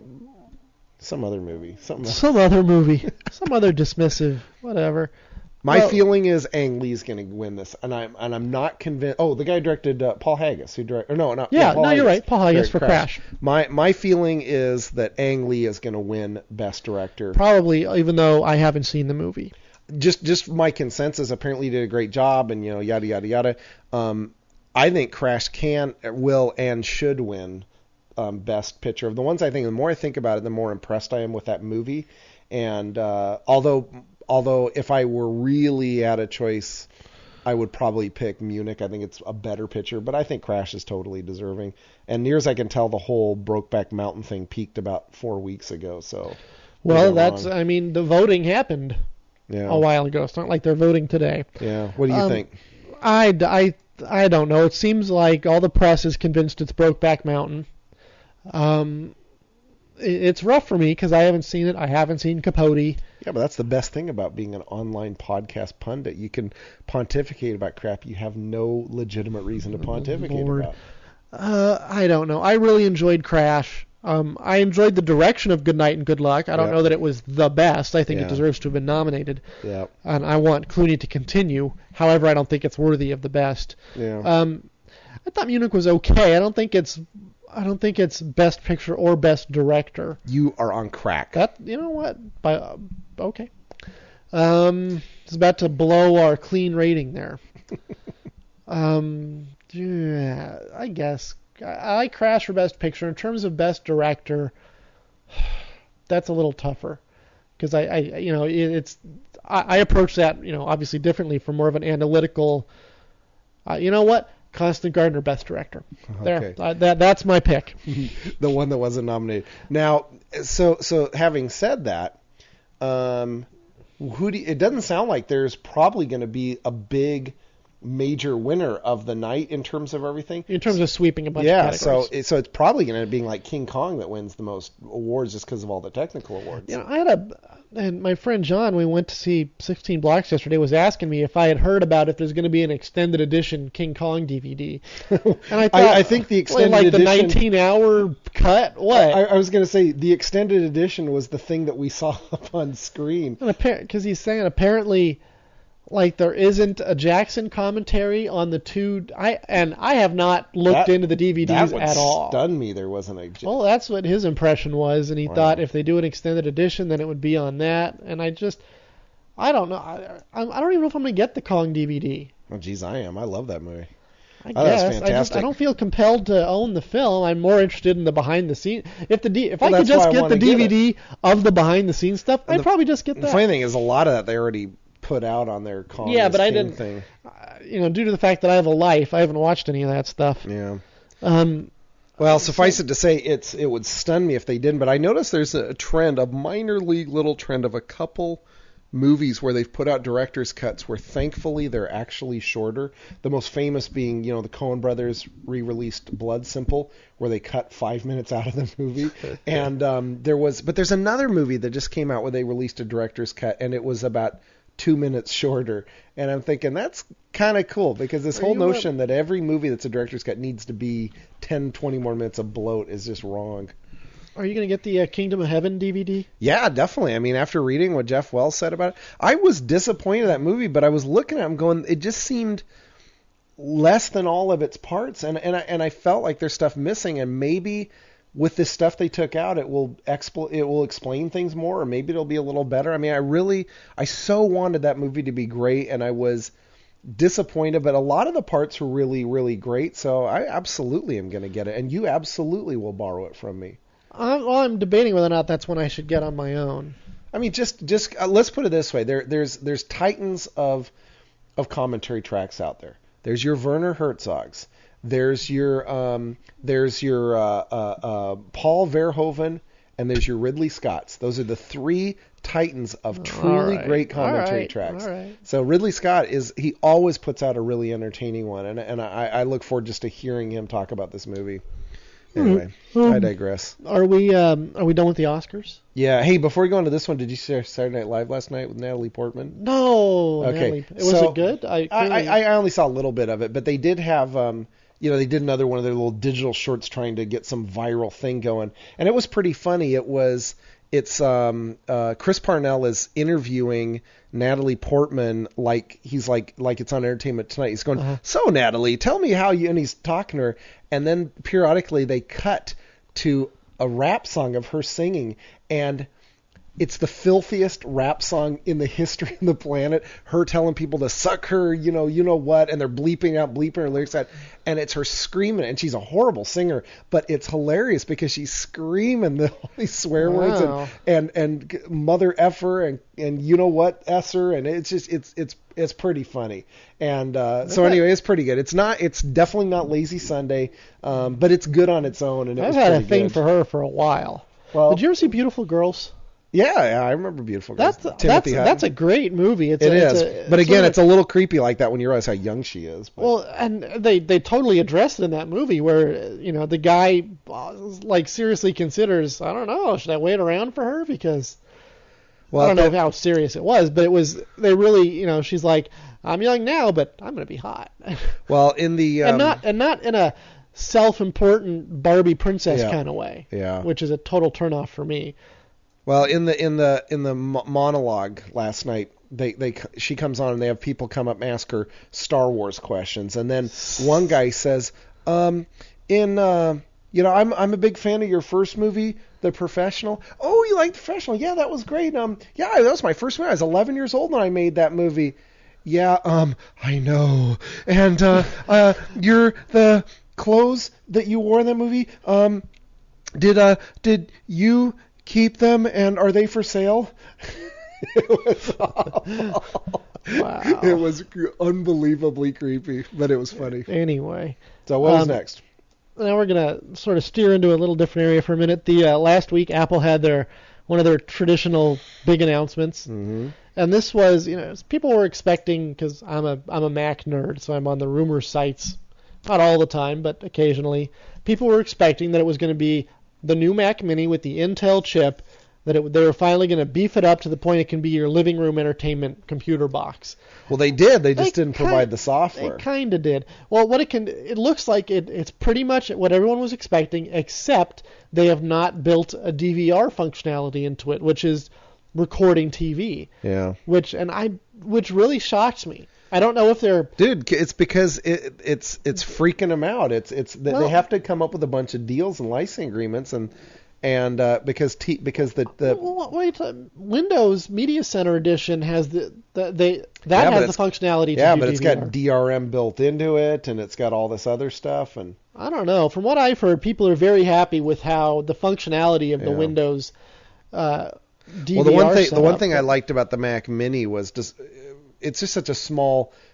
Some other movie. Something else. Some other movie, some other dismissive, whatever. My Well- feeling is Ang Lee's going to win this, and I'm and I'm not convinced. Oh, the guy who directed uh, Paul Haggis, who directed. Or no, no. Yeah, Paul no, you're Haggis right. Paul Haggis directed for Crash. My my feeling is that Ang Lee is going to win Best Director. Probably, even though I haven't seen the movie. Just just my consensus. Apparently, he did a great job, and you know, yada yada yada. Um, I think Crash can, will, and should win um, Best Picture. Of the ones I think, the more I think about it, the more impressed I am with that movie. And uh, although although if I were really at a choice, I would probably pick Munich. I think it's a better picture, but I think Crash is totally deserving. And near as I can tell, the whole Brokeback Mountain thing peaked about four weeks ago. So Well, maybe I'm that's, wrong. I mean, the voting happened yeah, a while ago. It's not like they're voting today. yeah. What do you Um, think? I, I, I don't know. It seems like all the press is convinced it's Brokeback Mountain. Um, it, it's rough for me because I haven't seen it. I haven't seen Capote. Yeah, but that's the best thing about being an online podcast pundit. You can pontificate about crap you have no legitimate reason to pontificate Lord. about. Uh, I don't know. I really enjoyed Crash. Um, I enjoyed the direction of Good Night and Good Luck. I don't Yeah. know that it was the best. I think Yeah. it deserves to have been nominated. Yeah, And I want Clooney to continue. However, I don't think it's worthy of the best. yeah. Um, I thought Munich was okay. I don't think it's I don't think it's best picture or best director. You are on crack. That you know what? By uh, okay. Um, it's about to blow our clean rating there. um, yeah, I guess I, I like Crash for best picture. In terms of best director, that's a little tougher because I, I, you know, it, it's I, I approach that, you know, obviously differently from more of an analytical. Uh, you know what? Constant Gardener, best director. There, Okay. uh, that that's my pick. The one that wasn't nominated. Now, so so having said that, um, who do you, it doesn't sound like there's probably going to be a big major winner of the night in terms of everything. In terms of sweeping a bunch yeah, of so categories. it, so it's probably going to end up being like King Kong that wins the most awards just because of all the technical awards. You know, I had a, and my friend John, we went to see sixteen Blocks yesterday, was asking me if I had heard about if there's going to be an extended edition King Kong D V D. And I thought, I, I think the extended like edition. the nineteen hour cut. What? I, I was going to say the extended edition was the thing that we saw up on screen. Because he's saying apparently, like there isn't a Jackson commentary on the two. I and I have not looked That- into the D V Ds That would at all. stun me. There wasn't a. Well, that's what his impression was, and he Wow. thought if they do an extended edition, then it would be on that. And I just, I don't know. I, I I don't even know if I'm gonna get the Kong D V D. Oh, geez, I am. I love that movie. I Oh, that's guess I just fantastic. I don't feel compelled to own the film. I'm more interested in the behind the scenes. If the D, if Well, I could that's why just I get wanna the get D V D of the behind the scenes stuff, And I'd the- probably just get The that. funny thing is, a lot of that they already put out on their Kong Yeah, is but I King didn't- thing. Uh, you know, due to the fact that I have a life, I haven't watched any of that stuff. Yeah. Um, Well, suffice it to say, it's it would stun me if they didn't. But I noticed there's a trend, a minor league little trend of a couple movies where they've put out director's cuts where thankfully they're actually shorter. The most famous being, you know, the Coen brothers re-released Blood Simple, where they cut five minutes out of the movie. And um, there was, but there's another movie that just came out where they released a director's cut, and it was about two minutes shorter. And I'm thinking that's kind of cool, because this Are whole you notion that every movie that's a director's cut needs to be ten, twenty more minutes of bloat is just wrong. Are you going to get the uh, Kingdom of Heaven D V D? Yeah, definitely. I mean, after reading what Jeff Wells said about it, I was disappointed in that movie, but I was looking at him going, it just seemed less than all of its parts, and and I, and I felt like there's stuff missing, and maybe with this stuff they took out, it will expl- it will explain things more, or maybe it'll be a little better. I mean, I really, I so wanted that movie to be great, and I was disappointed, but a lot of the parts were really, really great, so I absolutely am going to get it, and you absolutely will borrow it from me. I'm, well, I'm debating whether or not that's one I should get on my own. I mean, just just uh, let's put it this way: there there's there's titans of of commentary tracks out there. There's your Werner Herzogs. There's your um there's your uh, uh, uh, Paul Verhoeven, and there's your Ridley Scotts. Those are the three titans of truly right. great commentary all right. tracks. All right. So Ridley Scott is he always puts out a really entertaining one, and and I, I look forward just to hearing him talk about this movie. Anyway, um, I digress. Are we um, are we done with the Oscars? Yeah. Hey, before we go into this one, did you see Saturday Night Live last night with Natalie Portman? No. Okay. Natalie, was so, it good? I, I, I I only saw a little bit of it, but they did have um you know they did another one of their little digital shorts trying to get some viral thing going, and it was pretty funny. It was it's um uh Chris Parnell is interviewing Natalie Portman like he's like like it's on Entertainment Tonight. He's going, uh-huh. So Natalie, tell me how you, and he's talking to her, and then periodically they cut to a rap song of her singing, and it's the filthiest rap song in the history of the planet. Her telling people to suck her, you know, you know what, and they're bleeping out, bleeping her lyrics out, and it's her screaming, and she's a horrible singer, but it's hilarious because she's screaming the, all these swear wow. words and, and and mother effer and and you know what esser, and it's just it's it's it's pretty funny. And uh, so anyway, it's pretty good. It's not it's definitely not Lazy Sunday, um, but it's good on its own. And it I've was had a pretty thing good. for her for a while. Well, did you ever see Beautiful Girls? Yeah, yeah, I remember Beautiful Girls. That's Timothy that's Hutton. that's a great movie. It's It a, is, it's a, but again, sort of, it's a little creepy like that when you realize how young she is. But. Well, and they they totally addressed it in that movie where you know the guy uh, like seriously considers, I don't know, should I wait around for her, because well, I don't know that, how serious it was, but it was they really you know she's like, I'm young now, but I'm gonna be hot. Well, in the um, and not and not in a self-important Barbie princess yeah, kind of way, yeah, which is a total turnoff for me. Well, in the in the in the monologue last night, they they she comes on and they have people come up and ask her Star Wars questions, and then one guy says, um, in uh, you know, I'm I'm a big fan of your first movie, The Professional. Oh, you like The Professional? Yeah, that was great. Um, yeah, that was my first movie. I was eleven years old when I made that movie. Yeah, um, I know. And uh, uh, you're the clothes that you wore in that movie. Um, did uh did you keep them, and are they for sale? It was awful. Wow. It was unbelievably creepy, but it was funny. Anyway. So what was um, next? Now we're going to sort of steer into a little different area for a minute. The uh, last week, Apple had their one of their traditional big announcements. Mm-hmm. And this was, you know, people were expecting, because I'm a I'm a Mac nerd, so I'm on the rumor sites, not all the time, but occasionally. People were expecting that it was going to be the new Mac Mini with the Intel chip, that it, they were finally going to beef it up to the point it can be your living room entertainment computer box. Well, they did. They just they didn't kind, provide the software. They kind of did. Well, what it can, it looks like it, it's pretty much what everyone was expecting, except they have not built a D V R functionality into it, which is recording T V. Yeah. Which and I, which really shocks me. I don't know if they're dude. It's because it, it's it's freaking them out. It's it's they, well, they have to come up with a bunch of deals and licensing agreements and and uh, because t because the the well, wait, Windows Media Center Edition has the, the they that yeah, has the functionality. Yeah, to but do it's D V R. got D R M built into it, and it's got all this other stuff. And I don't know. From what I've heard, people are very happy with how the functionality of yeah. the Windows uh, D V R. Well, the one thing setup, the one thing but, I liked about the Mac Mini was just it's just such a small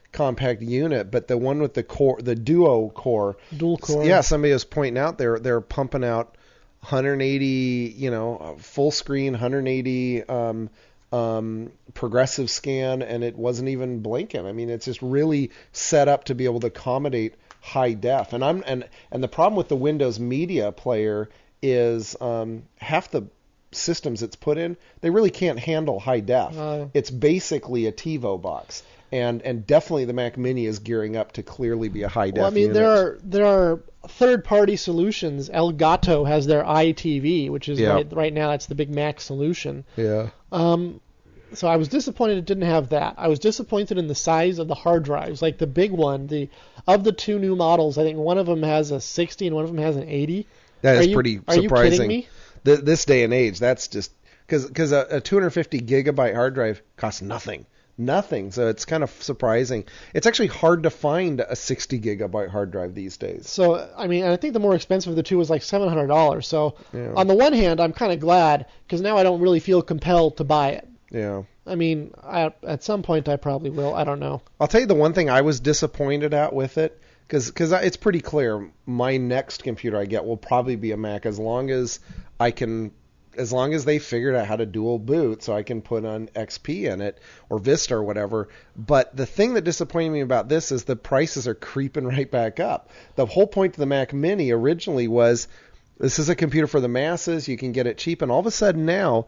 compact unit, but the one with the core, the duo core, dual core. Yeah, somebody was pointing out they're they're pumping out one hundred eighty, you know, full screen, one hundred eighty um, um, progressive scan, and it wasn't even blinking. I mean, it's just really set up to be able to accommodate high def. And I'm and and the problem with the Windows Media Player is um, half the systems it's put in, they really can't handle high def. Uh, it's basically a TiVo box. And and definitely the Mac Mini is gearing up to clearly be a high def. Well, I mean, unit. there are there are third-party solutions. Elgato has their iTV, which is yeah. right, right now that's the big Mac solution. Yeah. Um, so I was disappointed it didn't have that. I was disappointed in the size of the hard drives. Like the big one, the of the two new models, I think one of them has a sixty and one of them has an eighty. That are is you, pretty are surprising. Are you kidding me? Th- this day and age, that's just because because a, a two hundred fifty gigabyte hard drive costs nothing. Nothing. So it's kind of surprising. It's actually hard to find a sixty gigabyte hard drive these days. So, I mean, I think the more expensive of the two was like seven hundred dollars. So, yeah. on the one hand, I'm kind of glad because now I don't really feel compelled to buy it. Yeah. I mean, I, at some point I probably will. I don't know. I'll tell you the one thing I was disappointed at with it, because because it's pretty clear my next computer I get will probably be a Mac as long as I can. As long as they figured out how to dual boot so I can put on X P in it or Vista or whatever. But the thing that disappointed me about this is the prices are creeping right back up. The whole point of the Mac Mini originally was this is a computer for the masses. You can get it cheap. And all of a sudden now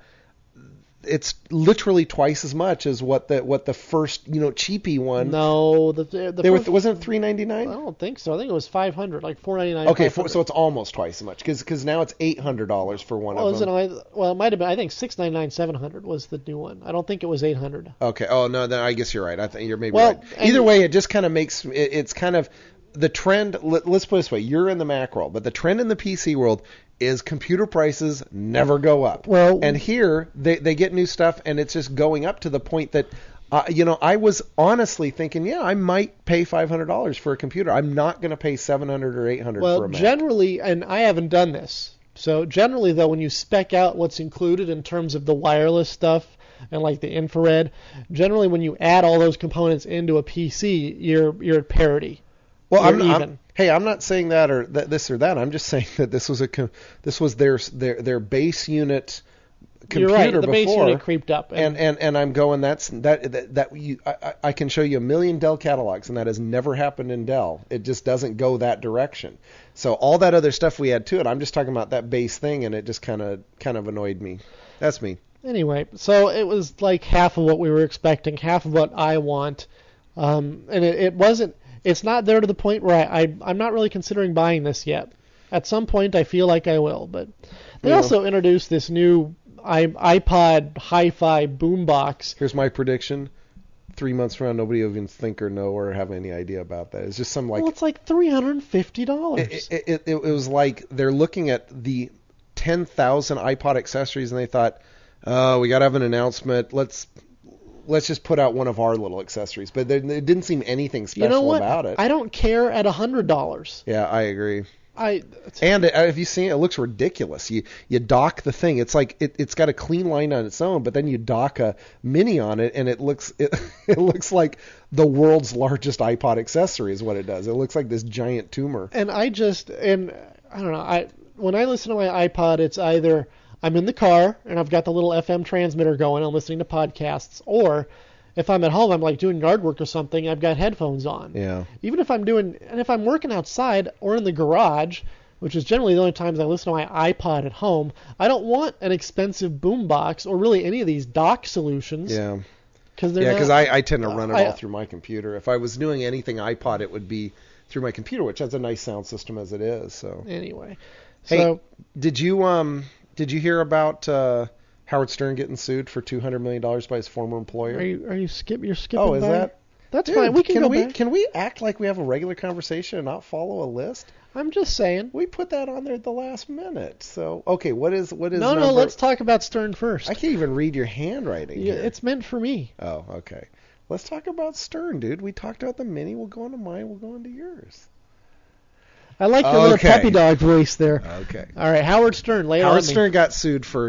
it's literally twice as much as what the what the first, you know, cheapy one. No, the the they first, were, wasn't it three ninety-nine? I don't think so. I think it was five hundred, like four ninety-nine. Okay, for, so it's almost twice as much because because now it's eight hundred dollars for one well, of them. Is it, well, it might have been. I think six ninety-nine, seven hundred was the new one. I don't think it was eight hundred. Okay. Oh no, then I guess you're right. I think you're maybe well, right. Either way, it just kind of makes it, it's kind of the trend. Let, let's put it this way: you're in the Mac world, but the trend in the P C world is computer prices never go up. Well, and here they they get new stuff, and it's just going up to the point that. Uh, you know, I was honestly thinking, yeah, I might pay five hundred dollars for a computer. I'm not going to pay seven hundred dollars or eight hundred dollars well, for a Mac. Well, generally, and I haven't done this. So generally, though, when you spec out what's included in terms of the wireless stuff and like the infrared, generally when you add all those components into a P C, you're you're at parity. Well, you're I'm, even. I'm hey, I'm not saying that or that, this or that. I'm just saying that this was a this was their their their base unit. Computer You're right. The before, base unit creeped up, and, and and and I'm going. That's that that, that you. I, I can show you a million Dell catalogs, and that has never happened in Dell. It just doesn't go that direction. So all that other stuff we add to it, I'm just talking about that base thing, and it just kind of kind of annoyed me. That's me. Anyway, so it was like half of what we were expecting, half of what I want, um, and it, it wasn't. It's not there to the point where I, I I'm not really considering buying this yet. At some point, I feel like I will, but they yeah. also introduced this new I, iPod Hi-Fi boombox. Here's my prediction: three months from now, nobody will even think or know or have any idea about that. It's just some like. Well, it's like three hundred and fifty dollars. It, it, it, it was like they're looking at the ten thousand iPod accessories, and they thought, "Oh, we got to have an announcement. Let's let's just put out one of our little accessories." But there, it didn't seem anything special you know what? about it. I don't care at a hundred dollars. Yeah, I agree. I, and uh, if you see it, it looks ridiculous. You you dock the thing. It's like it, it's got a clean line on its own, but then you dock a mini on it, and it looks it, it looks like the world's largest iPod accessory is what it does. It looks like this giant tumor. And I just and I don't know. I when I listen to my iPod, it's either I'm in the car and I've got the little F M transmitter going, I'm listening to podcasts, or if I'm at home, I'm like doing yard work or something, I've got headphones on. Yeah. Even if I'm doing, and if I'm working outside or in the garage, which is generally the only times I listen to my iPod at home, I don't want an expensive boombox or really any of these dock solutions. Yeah. Cause they're yeah, because I, I tend to run it I, all through my computer. If I was doing anything iPod, it would be through my computer, which has a nice sound system as it is. So anyway. Hey, so, did you um did you hear about uh, Howard Stern getting sued for two hundred million dollars by his former employer? Are you are you skip you're skipping? Oh, is by? that? That's Dude, fine. We can, can go we back. can we act like we have a regular conversation and not follow a list? I'm just saying. We put that on there at the last minute. So okay, what is what is? No, number... no. Let's talk about Stern first. I can't even read your handwriting. Yeah, here. it's meant for me. Oh, okay. Let's talk about Stern, dude. We talked about the Mini. We'll go into mine. We'll go into yours. I like your okay. little puppy dog voice there. Okay. All right, Howard Stern. Lay Howard on Stern me. got sued for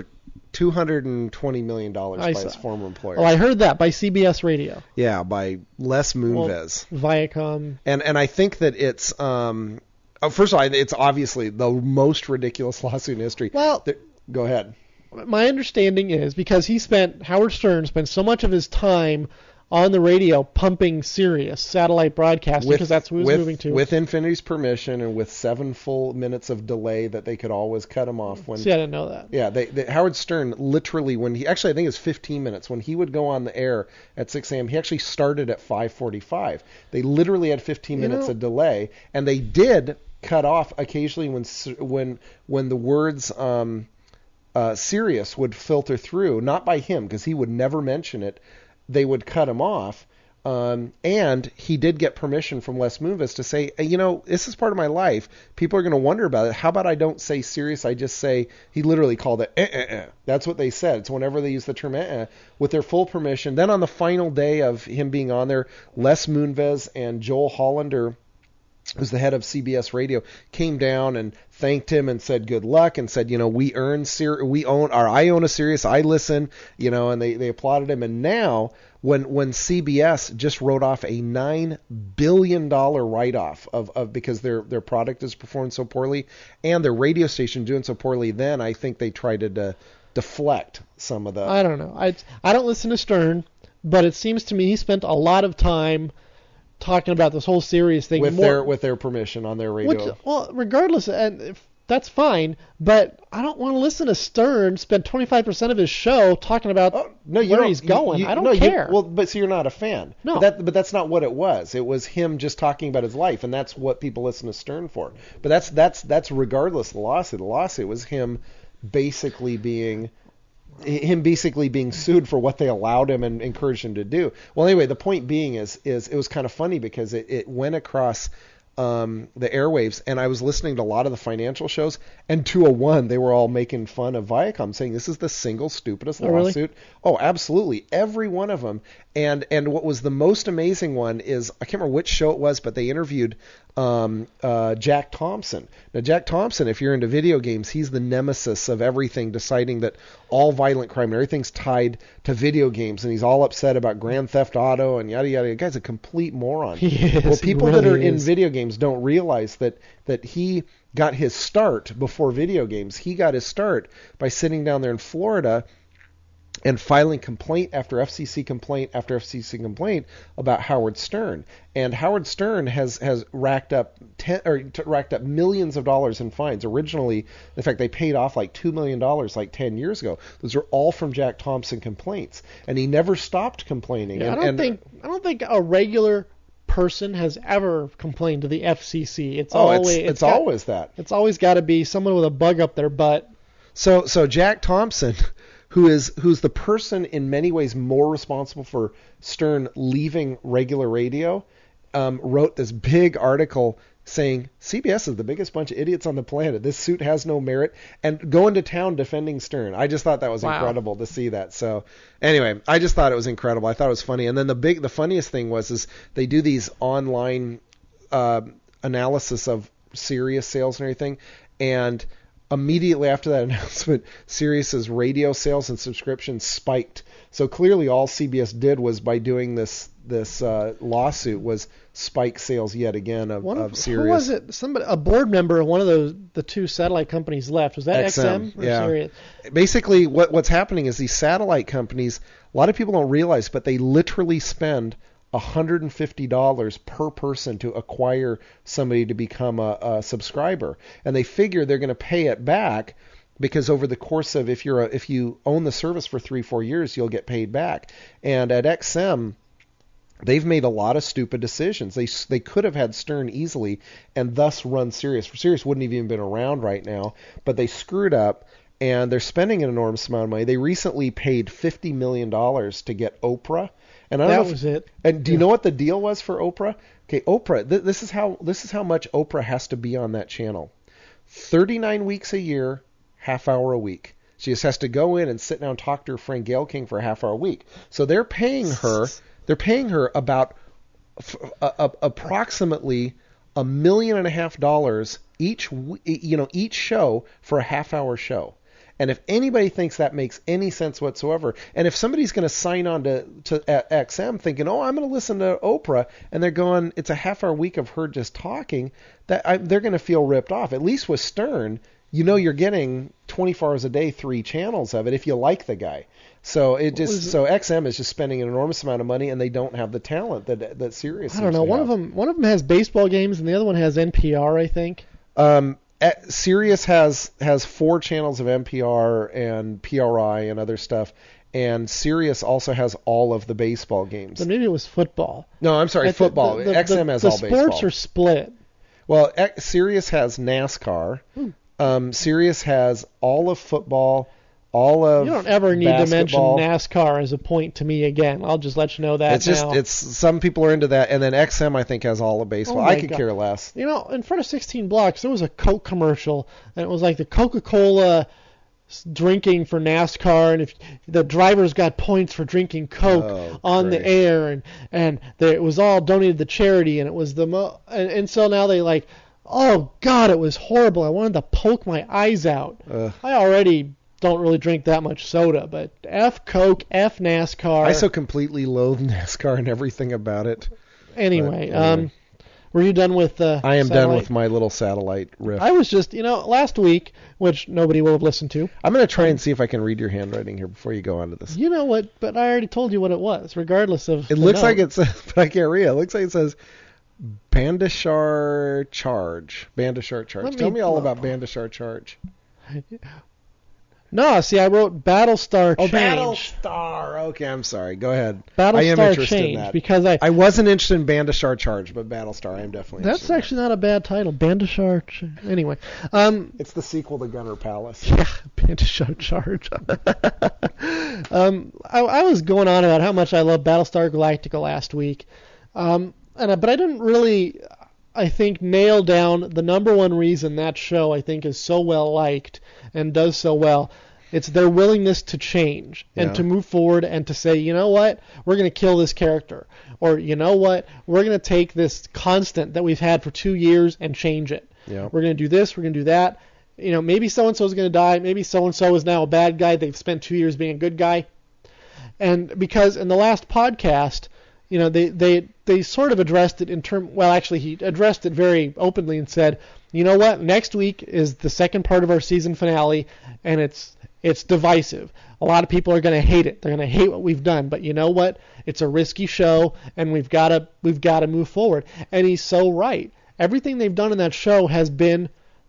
two hundred twenty million dollars by I his saw. former employer. Oh, I heard that by C B S Radio. Yeah, by Les Moonves. Well, Viacom. And and I think that it's um oh, first of all, it's obviously the most ridiculous lawsuit in history. Well, there, go ahead. My understanding is because he spent Howard Stern spent so much of his time on the radio pumping Sirius satellite broadcasting because that's who he was with, moving to. With Infinity's permission and with seven full minutes of delay that they could always cut him off when. See, I didn't know that. Yeah, they, they, Howard Stern literally when he actually I think it was fifteen minutes when he would go on the air at six a.m. he actually started at five forty-five. They literally had fifteen You minutes know, of delay, and they did cut off occasionally when when when the words um, uh, Sirius would filter through, not by him because he would never mention it. They would cut him off. Um, and he did get permission from Les Moonves to say, hey, you know, this is part of my life. People are going to wonder about it. How about I don't say Sirius? I just say, he literally called it, eh, eh, eh. That's what they said. So whenever they use the term eh, eh, with their full permission. Then on the final day of him being on there, Les Moonves and Joel Hollander, who's the head of C B S Radio, came down and thanked him and said good luck and said, you know, we earn Sirius, we own, or I own a Sirius, I listen, you know, and they, they applauded him. And now when when C B S just wrote off a nine billion dollars write-off of, of because their their product is performing so poorly and their radio station doing so poorly, then I think they tried to uh, deflect some of the... I don't know. I, I don't listen to Stern, but it seems to me he spent a lot of time talking about this whole Sirius thing with more, their with their permission on their radio. Which, well, regardless, and if, that's fine. But I don't want to listen to Stern spend twenty-five percent of his show talking about oh, no, you where don't, he's going. You, I don't no, care. You, well, but so you're not a fan. No, but, that, but that's not what it was. It was him just talking about his life, and that's what people listen to Stern for. But that's that's that's regardless of the lawsuit. The lawsuit was him basically being. him basically being sued for what they allowed him and encouraged him to do. Well, anyway, the point being is, is it was kind of funny because it, it went across um, the airwaves, and I was listening to a lot of the financial shows, and two oh one, they were all making fun of Viacom, saying this is the single stupidest oh, really? lawsuit. Oh, absolutely. Every one of them. And and what was the most amazing one is, I can't remember which show it was, but they interviewed um, uh, Jack Thompson. Now, Jack Thompson, if you're into video games, he's the nemesis of everything, deciding that all violent crime and everything's tied to video games, and he's all upset about Grand Theft Auto and yada, yada. The guy's a complete moron. He is, well, people he really that are is. in video games don't realize that, that he got his start before video games. He got his start by sitting down there in Florida and filing complaint after F C C complaint after F C C complaint about Howard Stern. And Howard Stern has has racked up ten, or t- racked up millions of dollars in fines. Originally, in fact, they paid off like two million dollars like ten years ago. Those are all from Jack Thompson complaints, and he never stopped complaining. Yeah, and, I don't and, think I don't think a regular person has ever complained to the F C C. It's oh, always it's, it's it's got, always that. It's always got to be someone with a bug up their butt. So so Jack Thompson, who is who's the person in many ways more responsible for Stern leaving regular radio, um, wrote this big article saying C B S is the biggest bunch of idiots on the planet. This suit has no merit, and going to town defending Stern. I just thought that was Wow. incredible to see that. So anyway, I just thought it was incredible. I thought it was funny. And then the big, the funniest thing was is they do these online uh, analysis of Sirius sales and everything, and immediately after that announcement, Sirius's radio sales and subscriptions spiked. So clearly, all C B S did was by doing this this uh, lawsuit was spike sales yet again of, One of of, Sirius. who was it? Somebody, a board member of one of those the two satellite companies left. Was that X M, X M, or yeah. Sirius? Basically, what what's happening is these satellite companies. A lot of people don't realize, but they literally spend one hundred fifty dollars per person to acquire somebody to become a, a subscriber, and they figure they're going to pay it back because over the course of if you're a, if you own the service for three four years, you'll get paid back. And at X M, they've made a lot of stupid decisions. They they could have had Stern easily and thus run Sirius. Sirius wouldn't have even been around right now, but they screwed up. And they're spending an enormous amount of money. They recently paid fifty million dollars to get Oprah. And I don't That know if, was it. And do you Yeah. know what the deal was for Oprah? Okay, Oprah. Th- this is how this is how much Oprah has to be on that channel. thirty-nine weeks a year, half hour a week. She just has to go in and sit down and talk to her friend Gayle King for a half hour a week. So they're paying her. They're paying her about f- a, a, approximately a million and a half dollars each. w- You know, each show for a half hour show. And if anybody thinks that makes any sense whatsoever, and if somebody's going to sign on to, to X M thinking, oh, I'm going to listen to Oprah, and they're going, it's a half hour week of her just talking, that I, they're going to feel ripped off. At least with Stern, you know you're getting twenty-four hours a day, three channels of it if you like the guy. So it just so X M is just spending an enormous amount of money, and they don't have the talent that that Sirius. I don't know. One have. of them, one of them has baseball games, and the other one has N P R, I think. Um, Sirius has has four channels of N P R and P R I and other stuff, and Sirius also has all of the baseball games. But maybe it was football. No, I'm sorry, I football. The, the, X M the, has the all baseball. The sports are split. Well, X, Sirius has NASCAR. Hmm. Um, Sirius has all of football, all of You don't ever need basketball. to mention NASCAR as a point to me again. I'll just let you know that It's just now. it's some people are into that, and then X M I think has all of baseball. Oh I my could God. care less. You know, in front of sixteen blocks, there was a Coke commercial, and it was like the Coca-Cola s- drinking for NASCAR, and if the drivers got points for drinking Coke Oh, on great. the air, and and the, it was all donated to charity, and it was the mo- and, and so now they like, oh God, it was horrible. I wanted to poke my eyes out. Ugh. I already don't really drink that much soda, but F Coke, F NASCAR. I so completely loathe NASCAR and everything about it. Anyway, But, anyway. um, were you done with? Uh, I am done satellite? with my little satellite riff. I was just, you know, last week, which nobody will have listened to. I'm going to try and see if I can read your handwriting here before you go on to this. You know what? But I already told you what it was, regardless of. It the looks note. like it says, but I can't read it. It looks like it says Bandashar Charge. Bandashar Charge. Let Tell me- me all about Bandashar Charge. No, see, I wrote Battlestar Oh, Change. Battlestar. Okay, I'm sorry. Go ahead. I am Battlestar interested Change in that. because I. I wasn't interested in Bandashar Charge, but Battlestar I am definitely That's interested in actually not a bad title, Bandashar. Ch- Anyway, um, that. It's the sequel to Gunner Palace. yeah, Bandashar Charge. um, I, I was going on about how much I love Battlestar Galactica last week, um, and I- but I didn't really, I think, nail down the number one reason that show I think is so well liked and does so well. It's their willingness to change and Yeah. to move forward and to say, you know what, we're going to kill this character. Or, you know what, we're going to take this constant that we've had for two years and change it. Yeah. We're going to do this, we're going to do that. You know, maybe so-and-so is going to die. Maybe so-and-so is now a bad guy. They've spent two years being a good guy. And because in the last podcast, you know, they, they, they sort of addressed it in term. Well, actually, he addressed it very openly and said, you know what, next week is the second part of our season finale, and it's it's divisive. A lot of people are going to hate it. They're going to hate what we've done. But you know what? It's a risky show, and we've got to we've got to move forward. And he's so right. Everything they've done in that show has been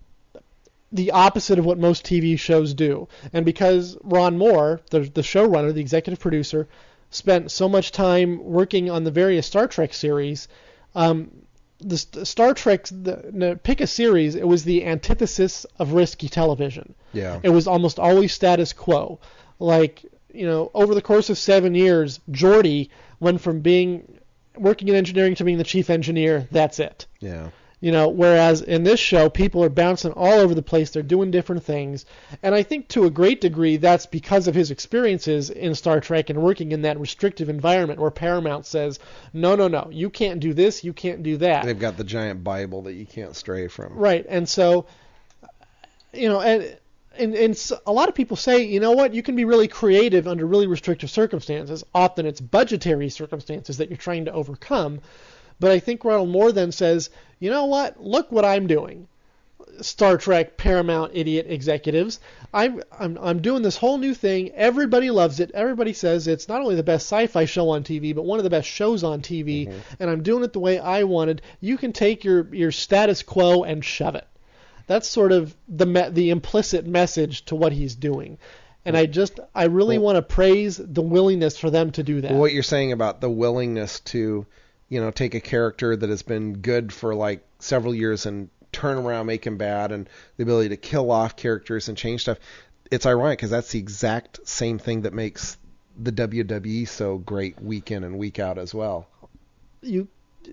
the opposite of what most T V shows do. And because Ron Moore, the the showrunner, the executive producer, spent so much time working on the various Star Trek series, um, the St- Star Trek, the, no, pick a series, it was the antithesis of risky television. Yeah. It was almost always status quo. Like, you know, over the course of seven years, Geordi went from being working in engineering to being the chief engineer. That's it. Yeah. You know, whereas in this show, people are bouncing all over the place. They're doing different things. And I think to a great degree, that's because of his experiences in Star Trek and working in that restrictive environment where Paramount says, no, no, no, you can't do this, you can't do that. They've got the giant Bible that you can't stray from. Right. And so, you know, and, and, and s- a lot of people say, you know what, you can be really creative under really restrictive circumstances. Often it's budgetary circumstances that you're trying to overcome. But I think Ronald Moore then says, you know what, look what I'm doing. Star Trek, Paramount, idiot executives. I'm, I'm I'm doing this whole new thing. Everybody loves it. Everybody says it's not only the best sci-fi show on T V, but one of the best shows on T V. Mm-hmm. And I'm doing it the way I wanted. You can take your, your status quo and shove it. That's sort of the me- the implicit message to what he's doing. And I just I really Well- want to praise the willingness for them to do that. Well, what you're saying about the willingness to, you know, take a character that has been good for like several years and turn around, make him bad, and the ability to kill off characters and change stuff. It's ironic because that's the exact same thing that makes the W W E so great week in and week out as well. You.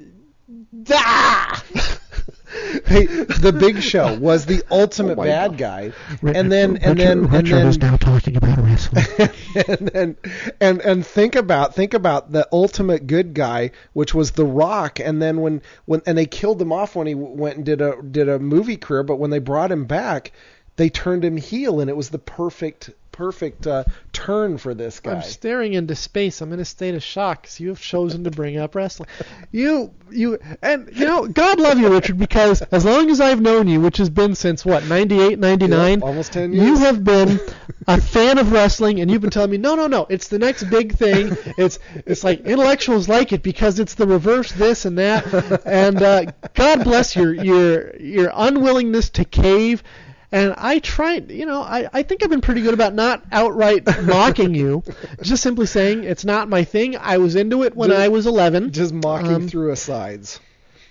Ah! Hey, the Big Show was the ultimate Oh my bad God. guy, and then and then and Richard then is now talking about wrestling. and, and and and think about think about the ultimate good guy, which was The Rock, and then when when and they killed him off when he went and did a did a movie career, but when they brought him back, they turned him heel, and it was the perfect perfect uh, turn for this guy. I'm staring into space. I'm in a state of shock because you have chosen to bring up wrestling. You, you, and you know, God love you, Richard, because as long as I've known you, which has been since what, ninety-eight, ninety-nine, yeah, almost ten years. You have been a fan of wrestling, and you've been telling me, no, no, no, it's the next big thing. It's, it's like intellectuals like it because it's the reverse this and that. And uh, God bless your, your, your unwillingness to cave. And I tried, you know, I, I think I've been pretty good about not outright mocking you, just simply saying it's not my thing. I was into it when just, I was eleven. Just mocking um, through asides.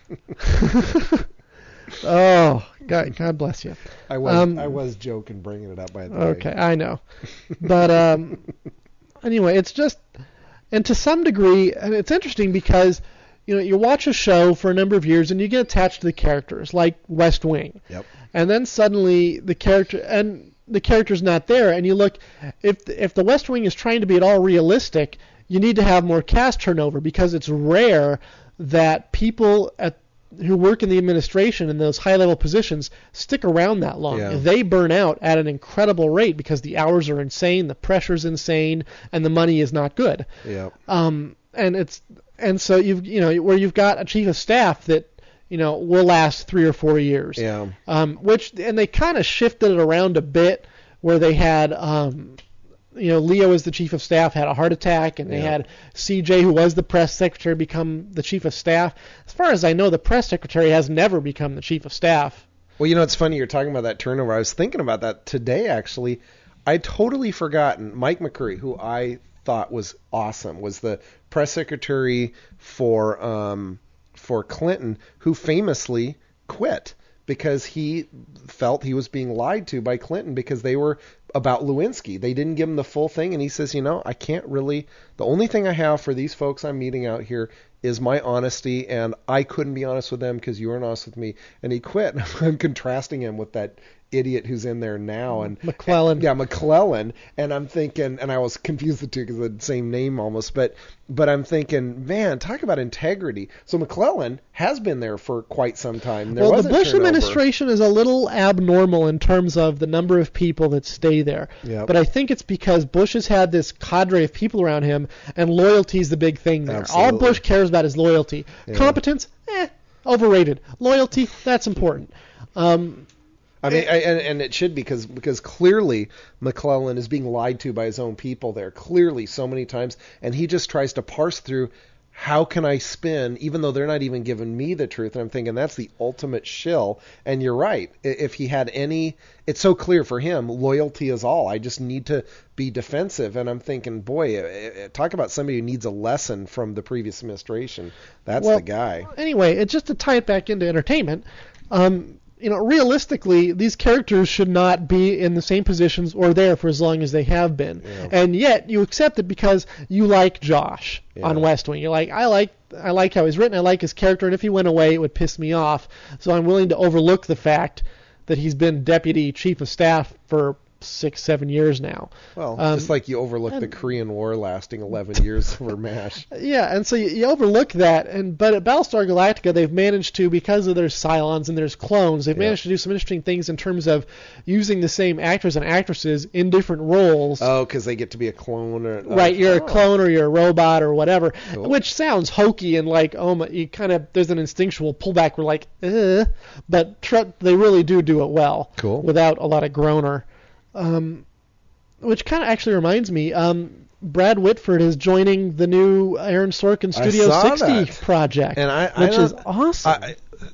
Oh, God, God bless you. I was um, I was joking, bringing it up by the way. Okay, I know. But um, anyway, it's just, and to some degree, and it's interesting because, you know, you watch a show for a number of years and you get attached to the characters, like West Wing. Yep. And then suddenly the character and the character's not there, and you look, if if the West Wing is trying to be at all realistic, you need to have more cast turnover because it's rare that people at who work in the administration in those high-level positions stick around that long. Yeah. They burn out at an incredible rate because the hours are insane, the pressure's insane, and the money is not good. Yeah. Um, and it's and so you've you know where you've got a chief of staff that you know will last three or four years. Yeah. Um, which and they kind of shifted it around a bit where they had um, you know, Leo as the chief of staff had a heart attack, and they yeah. had C J, who was the press secretary, become the chief of staff. As far as I know, the press secretary has never become the chief of staff. Well, you know, it's funny you're talking about that turnover. I was thinking about that today, actually. I'd totally forgotten Mike McCurry, who I thought was awesome, was the press secretary for um, for Clinton, who famously quit because he felt he was being lied to by Clinton because they were about Lewinsky. They didn't give him the full thing, and he says, you know, I can't really, the only thing I have for these folks I'm meeting out here is my honesty, and I couldn't be honest with them because you weren't honest with me. And he quit. I'm contrasting him with that idiot who's in there now. and McClellan. And, yeah, McClellan. And I'm thinking, and I was confused the two because they're the same name almost, but but I'm thinking, man, talk about integrity. So McClellan has been there for quite some time. There well, was the a Bush turnover. administration is a little abnormal in terms of the number of people that stay there. Yep. But I think it's because Bush has had this cadre of people around him, and loyalty is the big thing there. Absolutely. All Bush cares about is loyalty. Yeah. Competence, eh, overrated. Loyalty, that's important. Um, I mean, I, and, and it should because because clearly McClellan is being lied to by his own people there, clearly so many times, and he just tries to parse through how can I spin, even though they're not even giving me the truth. And I'm thinking that's the ultimate shill. And you're right. If he had any, it's so clear for him, loyalty is all. I just need to be defensive. And I'm thinking, boy, talk about somebody who needs a lesson from the previous administration. That's well, the guy. Anyway, it's just to tie it back into entertainment. Um, you know, realistically, these characters should not be in the same positions or there for as long as they have been. Yeah. And yet you accept it because you like Josh Yeah. on West Wing. You're like, I like I like how he's written, I like his character, and if he went away, it would piss me off. So I'm willing to overlook the fact that he's been deputy chief of staff for six, seven years now. Well, Um, just like you overlooked and- the Korean War lasting eleven years for MASH. Yeah, and so you, you overlook that, and but at Battlestar Galactica they've managed to, because of there's Cylons and there's clones, they've Yeah. managed to do some interesting things in terms of using the same actors and actresses in different roles. Oh, because they get to be a clone or Right, you're a oh. clone or you're a robot or whatever, Cool. which sounds hokey and like, oh my, you kind of, there's an instinctual pullback. We're like, eh, but tr- they really do do it well. Cool. Without a lot of groaner. Um, which kind of actually reminds me, um, Brad Whitford is joining the new Aaron Sorkin I Studio saw sixty that. project, And I, I which don't- is awesome. I,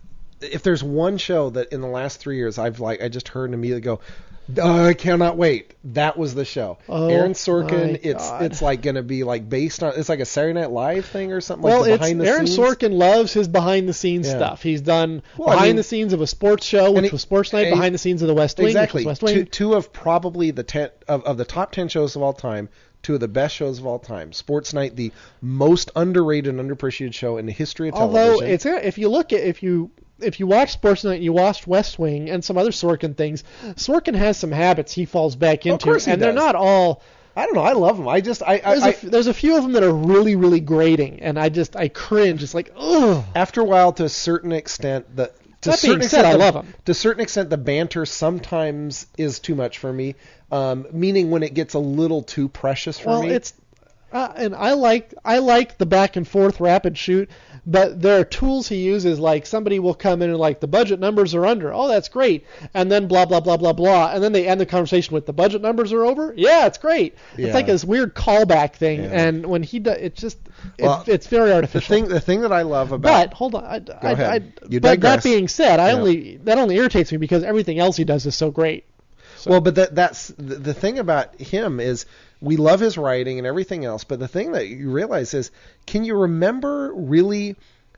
if there's one show that in the last three years I've like, I just heard immediately go, oh, I cannot wait. That was the show. Oh, Aaron Sorkin. my It's God. it's like going to be like based on. It's like a Saturday Night Live thing or something. well, like the it's behind the Aaron scenes. Sorkin loves his behind the scenes Yeah. stuff. He's done Well, I behind mean- the scenes of a sports show, which And he- was Sports Night, and he- behind the scenes of the West Wing, Exactly. which was West Wing. Two, two of probably the ten of, of the top ten shows of all time. Two of the best shows of all time. Sports Night, the most underrated and underappreciated show in the history of television. Although it's if you look at if you if you watch Sports Night, you watched West Wing and some other Sorkin things. Sorkin has some habits he falls back into, course he and they're does. not all. I don't know. I love them. I just I, I, There's, a I f there's a few of them that are really really grating, and I just I cringe. It's like ugh. after a while, to a certain extent, the to That a certain being said, extent, I the- love him. To a certain extent, the banter sometimes is too much for me. Um, meaning when it gets a little too precious for Well, me. it's uh, and I like I like the back and forth rapid shoot, but there are tools he uses. Like somebody will come in and like the budget numbers are under. Oh, that's great. And then blah blah blah blah blah. And then they end the conversation with the budget numbers are over. Yeah, it's great. Yeah. It's like this weird callback thing. Yeah. And when he does, it just it, Well, it's very the artificial. thing, the thing that I love about But hold on, I, I, ahead. I, You but digress. that being said, I Yeah. only that only irritates me because everything else he does is so great. So, Well, but that that's the, the thing about him is we love his writing and everything else, but the thing that you realize is, can you remember really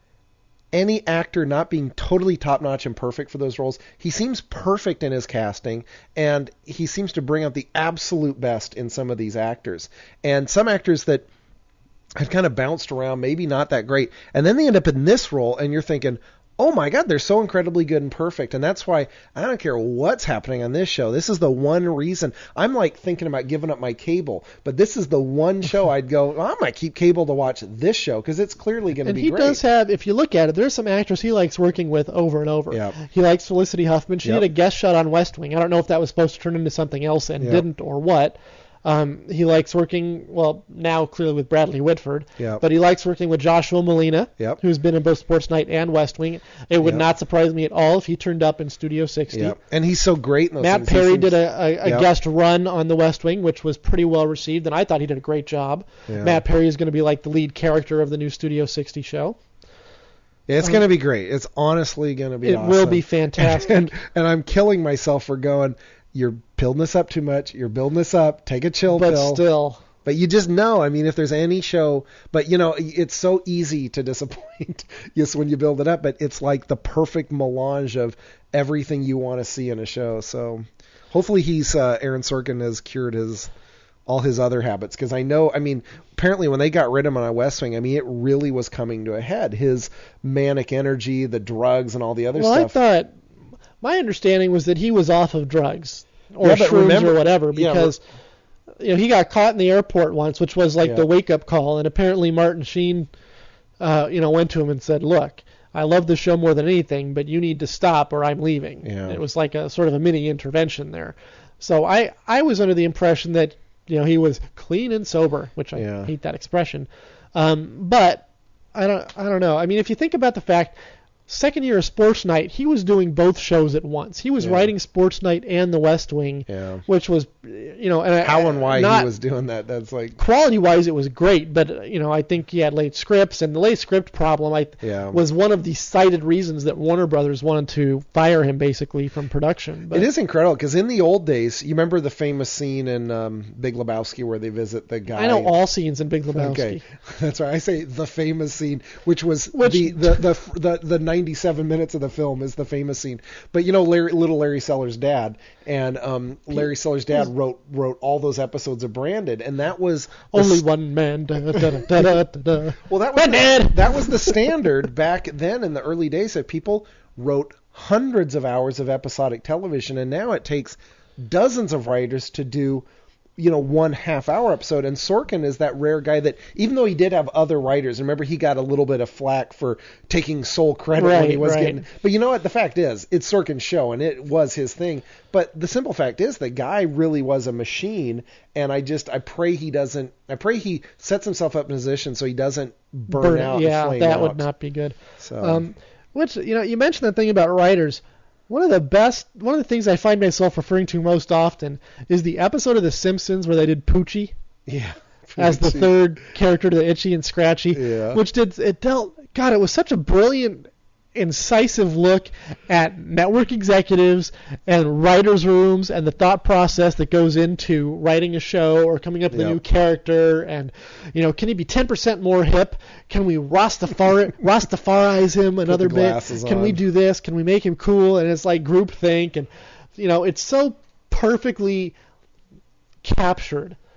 any actor not being totally top-notch and perfect for those roles? He seems perfect in his casting, and he seems to bring out the absolute best in some of these actors. And some actors that have kind of bounced around, maybe not that great, and then they end up in this role, and you're thinking, oh my God, they're so incredibly good and perfect. And that's why I don't care what's happening on this show. This is the one reason I'm like thinking about giving up my cable, but this is the one show I'd go, well, I'm going to keep cable to watch this show because it's clearly going to and be he great. does have, if you look at it, there's some actors he likes working with over and over. Yep. He likes Felicity Huffman. She Yep. did a guest shot on West Wing. I don't know if that was supposed to turn into something else and Yep. didn't or what. Um, he likes working, well, now clearly with Bradley Whitford, Yep. but he likes working with Joshua Molina, Yep. who's been in both Sports Night and West Wing. It would Yep. not surprise me at all if he turned up in Studio sixty. Yep. And he's so great in those Matt things. He Perry seems- did a, a, a Yep. guest run on The West Wing, which was pretty well received, and I thought he did a great job. Yeah. Matt Perry is going to be like the lead character of the new Studio sixty show. Yeah, it's going to be great. It's honestly going to be It awesome. will be fantastic. And, and I'm killing myself for going, you're building this up too much. You're building this up. Take a chill but pill. still, But you just know, I mean, if there's any show, but you know, it's so easy to disappoint, yes, when you build it up, but it's like the perfect melange of everything you want to see in a show. So hopefully he's, uh, Aaron Sorkin has cured his, all his other habits. Cause I know, I mean, apparently when they got rid of him on West Wing, I mean, it really was coming to a head. His manic energy, the drugs and all the other well, stuff. I thought my understanding was that he was off of drugs or Yeah, but shrooms remember- or whatever yeah, because you know he got caught in the airport once, which was like Yeah. the wake up call, and apparently Martin Sheen, uh, you know, went to him and said, "Look, I love the show more than anything, but you need to stop or I'm leaving." Yeah. And it was like a sort of a mini intervention there. So I I was under the impression that you know he was clean and sober, which I Yeah. hate that expression, um, but I don't I don't know. I mean, if you think about the fact. Second year of Sports Night, he was doing both shows at once. He was Yeah. writing Sports Night and The West Wing, Yeah. which was, you know, and I- How and why not, he was doing that. That's like, quality-wise, it was great, but uh, you know, I think he had late scripts, and the late script problem, I Yeah. was one of the cited reasons that Warner Brothers wanted to fire him basically from production. But it is incredible because in the old days, you remember the famous scene in um, Big Lebowski where they visit the guy. I know all scenes in Big Lebowski. Okay, that's right. I say the famous scene, which was Which- the, the, the the the ninety-seven minutes of the film is the famous scene. But you know, Larry, little Larry Seller's dad, and um, Larry Seller's dad wrote wrote all those episodes of Branded, and that was the Only s- one man. Da, da, da, da, da, da. Well, that was Branded! the, that was the standard back then in the early days that people wrote hundreds of hours of episodic television, and now it takes dozens of writers to do, you know, one half hour episode. And Sorkin is that rare guy that, even though he did have other writers, remember he got a little bit of flack for taking sole credit when Right, he was right. getting. But you know what? The fact is, it's Sorkin's show, and it was his thing. But the simple fact is, the guy really was a machine. And I just, I pray he doesn't. I pray he sets himself up in a position so he doesn't burn, Burn- out. yeah, and flame that out. would not be good. So, Um, which you know, you mentioned that thing about writers. One of the best, one of the things I find myself referring to most often is the episode of The Simpsons where they did Poochie yeah. as the third character to the Itchy and Scratchy, Yeah. which did it dealt. God, it was such a brilliant, incisive look at network executives and writers' rooms and the thought process that goes into writing a show or coming up with Yep. a new character. And you know, can he be ten percent more hip? Can we Rastafari Rastafarize him another the bit? glasses Can we on. do this? Can we make him cool? And it's like groupthink, and you know, it's so perfectly captured.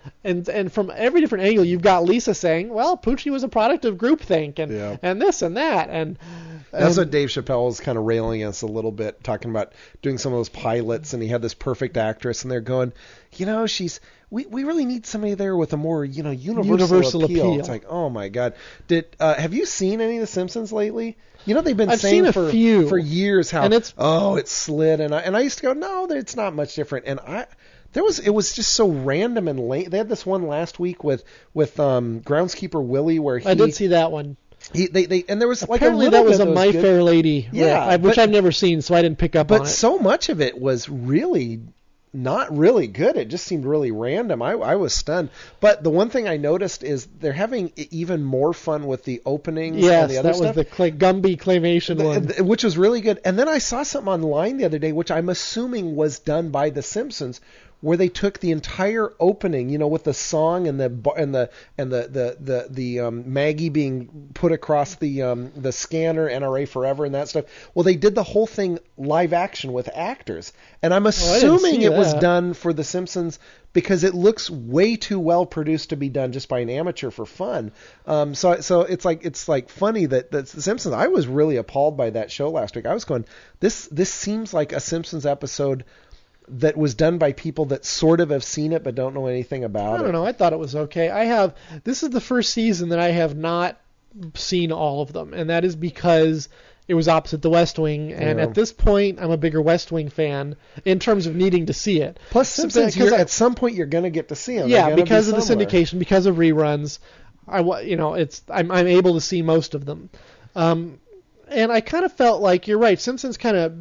And and from every different angle, you've got Lisa saying, well, Poochie was a product of groupthink, and Yeah. and this and that, and That's and, what Dave Chappelle was kind of railing against a little bit, talking about doing some of those pilots, and he had this perfect actress, and they're going, you know, she's we, we really need somebody there with a more, you know, universal, Universal appeal. appeal. It's like, oh my God, did uh, have you seen any of The Simpsons lately? You know, they've been I've saying seen a for few. for years how And it's- oh it's slid, and I and I used to go, no, it's not much different, and I. There was it was just so random and late. They had this one last week with with um, groundskeeper Willie where he I did see that one. he they, they and there was like Apparently a little that was bit a that My good. Fair Lady, where Yeah, I, which but- I've never seen, so I didn't pick up But on it. so much of it was really not really good. It just seemed really random. I, I was stunned. But the one thing I noticed is they're having e- even more fun with the openings and Yes, the other that stuff. was the clay, Gumby claymation The- one. the- which was really good. And then I saw something online the other day, which I'm assuming was done by The Simpsons, where they took the entire opening, you know, with the song and the bu- and the and the the the, the um, Maggie being put across the um, the scanner, N R A Forever, and that stuff. Well, they did the whole thing live action with actors, and I'm Oh, I didn't assuming see it was that. done for The Simpsons because it looks way too well produced to be done just by an amateur for fun. Um, so so it's like it's like funny that that The Simpsons. I was really appalled by that show last week. I was going, this this seems like a Simpsons episode that was done by people that sort of have seen it but don't know anything about I it. don't know. I thought it was okay. I have. This is the first season that I have not seen all of them, and that is because it was opposite The West Wing, and Yeah. at this point, I'm a bigger West Wing fan in terms of needing to see it. Plus, So- Simpsons, because you're, I- at some point you're going to get to see them. yeah, because of the somewhere. syndication, because of reruns, I wa- you know it's I'm I'm able to see most of them, um, and I kind of felt like you're right. Simpsons kind of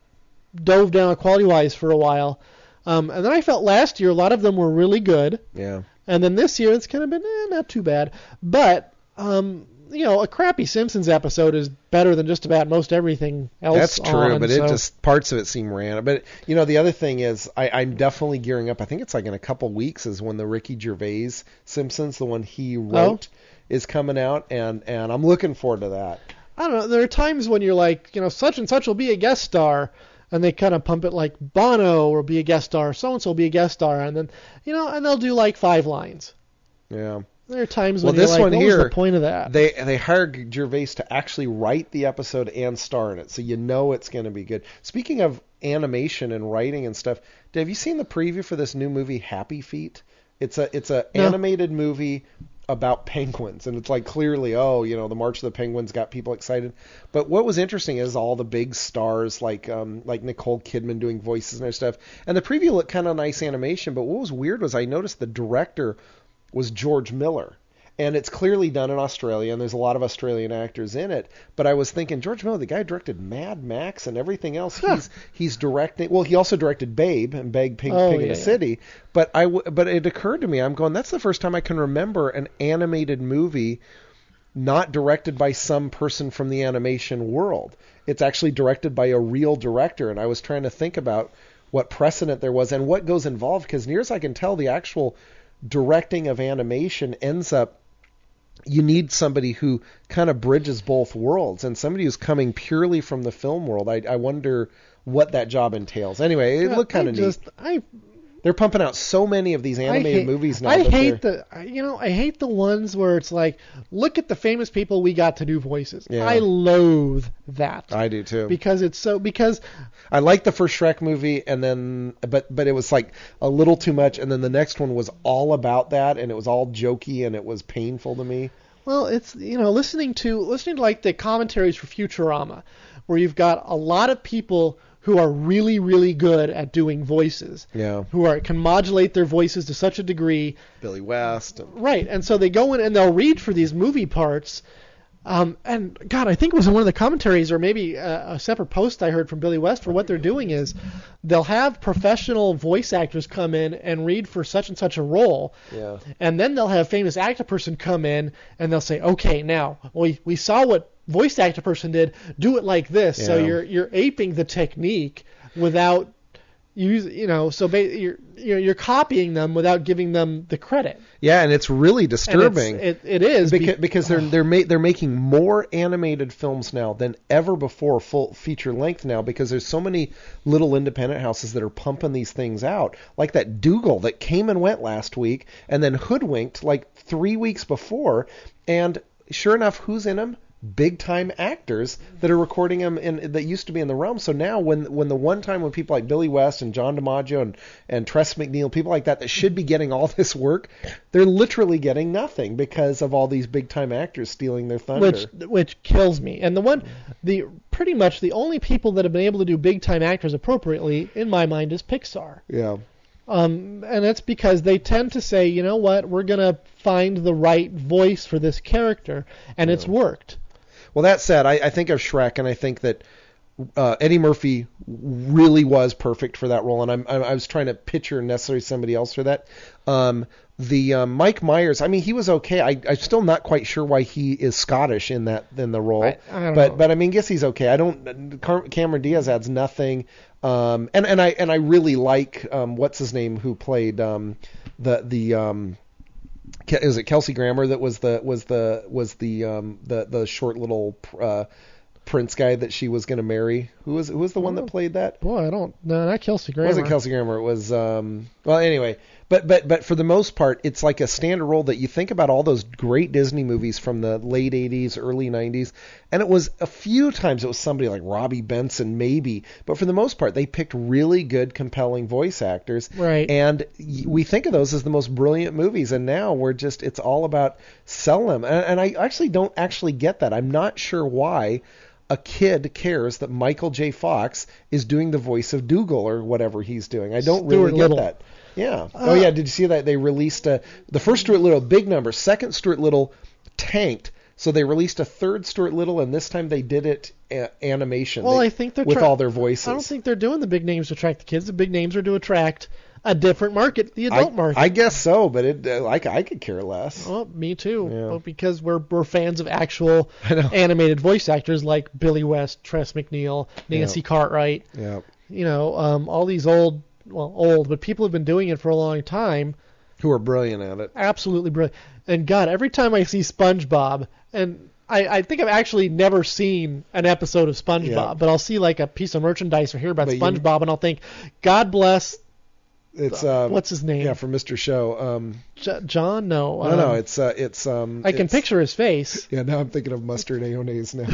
dove down quality wise for a while, um, and then I felt last year a lot of them were really good. Yeah. And then this year it's kind of been eh, not too bad. But, um, you know, a crappy Simpsons episode is better than just about most everything else. That's true, on, but so- it just parts of it seem random. But you know, the other thing is, I, I'm definitely gearing up. I think it's like in a couple weeks is when the Ricky Gervais Simpsons, the one he wrote, is coming out, and and I'm looking forward to that. I don't know. There are times when you're like, you know, such and such will be a guest star, and they kind of pump it like Bono will be a guest star, so and so will be a guest star, and then, you know, and they'll do like five lines. Yeah. There are times Well, when you're this like, one what here, was the point of that? They they hired Gervais to actually write the episode and star in it, so you know it's going to be good. Speaking of animation and writing and stuff, have you seen the preview for this new movie Happy Feet? It's a it's a No. animated movie about penguins, and it's like clearly, oh, you know, the March of the Penguins got people excited. But what was interesting is all the big stars like um like Nicole Kidman doing voices and their stuff. And the preview looked kind of nice animation, but what was weird was I noticed the director was George Miller. And it's clearly done in Australia, and there's a lot of Australian actors in it. But I was thinking, George Miller, the guy directed Mad Max and everything else. Huh. He's he's directing. Well, he also directed Babe and Beg Pig, Oh, Pig in yeah, the yeah. City. But I w- but it occurred to me, I'm going, that's the first time I can remember an animated movie not directed by some person from the animation world. It's actually directed by a real director. And I was trying to think about what precedent there was and what goes involved, because near as I can tell, the actual directing of animation ends up, you need somebody who kind of bridges both worlds, and somebody who's coming purely from the film world. I, I wonder what that job entails. Anyway, it Yeah, looked kind I of just, neat. I They're pumping out so many of these animated I hate, movies now. I that hate they're- the, you know, I hate the ones where it's like, look at the famous people we got to do voices. Yeah. I loathe that. I do too. Because it's so, because I liked the first Shrek movie, and then but but it was like a little too much, and then the next one was all about that, and it was all jokey, and it was painful to me. Well, it's, you know, listening to listening to like the commentaries for Futurama, where you've got a lot of people who are really, really good at doing voices, Yeah, who are can modulate their voices to such a degree, Billy West. And, right? And so they go in and they'll read for these movie parts. Um, and God, I think it was in one of the commentaries, or maybe a, a separate post I heard from Billy West, for what they're doing is they'll have professional voice actors come in and read for such and such a role. yeah, And then they'll have famous actor person come in and they'll say, okay, now we we saw what voice actor person did. Do it like this. So Yeah. you're you're aping the technique without You use, you know, so ba- you're you're you're copying them without giving them the credit. Yeah, and it's really disturbing. And it's, it, it is because, be- because they're they're ma- they're making more animated films now than ever before, full feature length now, because there's so many little independent houses that are pumping these things out, like that Dougal that came and went last week, and then Hoodwinked like three weeks before, and sure enough, who's in them? Big time actors that are recording them in that used to be in the realm. So now when when the one time when people like Billy West and John DiMaggio and and Tress MacNeille, people like that that should be getting all this work, they're literally getting nothing because of all these big time actors stealing their thunder. Which which kills me. And the one the pretty much the only people that have been able to do big time actors appropriately in my mind is Pixar. Yeah. Um, and that's because they tend to say, you know what, we're going to find the right voice for this character, and yeah. it's worked. Well, that said, I, I think of Shrek, and I think that uh, Eddie Murphy really was perfect for that role, and I'm, I'm, I was trying to picture necessarily somebody else for that. Um, the um, Mike Myers, I mean, he was okay. I, I'm still not quite sure why he is Scottish in that in the role, I, I don't but know. but I mean, guess he's okay. I don't. Cameron Diaz adds nothing, um, and and I and I really like um, what's his name who played um, the the. Um, Is it Kelsey Grammer that was the was the was the um, the the short little uh, prince guy that she was going to marry? Who was who was the one that played that? Boy, I don't. No, not Kelsey Grammer. It wasn't Kelsey Grammer. It was um. Well, anyway, but but but for the most part, it's like a standard role that you think about all those great Disney movies from the late eighties, early nineties, and it was a few times it was somebody like Robbie Benson maybe, but for the most part they picked really good, compelling voice actors. Right. And we think of those as the most brilliant movies, and now we're just it's all about sell them, and, and I actually don't actually get that. I'm not sure why a kid cares that Michael J. Fox is doing the voice of Dougal or whatever he's doing. I don't Stuart really get Little. that. Yeah. Uh, oh, yeah. Did you see that? They released a, the first Stuart Little, big number. Second Stuart Little tanked. So they released a third Stuart Little, and this time they did it a- animation. Well, they, I think they're with tra- all their voices. I don't think they're doing the big names to attract the kids. The big names are to attract a different market, the adult I, market. I guess so, but it uh, like I could care less. Well, me too. Yeah. Well, because we're we're fans of actual I know. animated voice actors like Billy West, Tress MacNeille, Nancy Yeah. Cartwright. Yeah. You know, um, all these old, well, old, but people have been doing it for a long time. Who are brilliant at it. Absolutely brilliant. And God, every time I see SpongeBob, and I, I think I've actually never seen an episode of SpongeBob, Yeah. but I'll see like a piece of merchandise or hear about But you- SpongeBob, and I'll think, God bless. It's uh, What's his name? Yeah, from Mister Show. Um, J- John? No. no, um, no, it's uh, it's um. I can it's- picture his face. Yeah, now I'm thinking of Mustard Ayonaise now.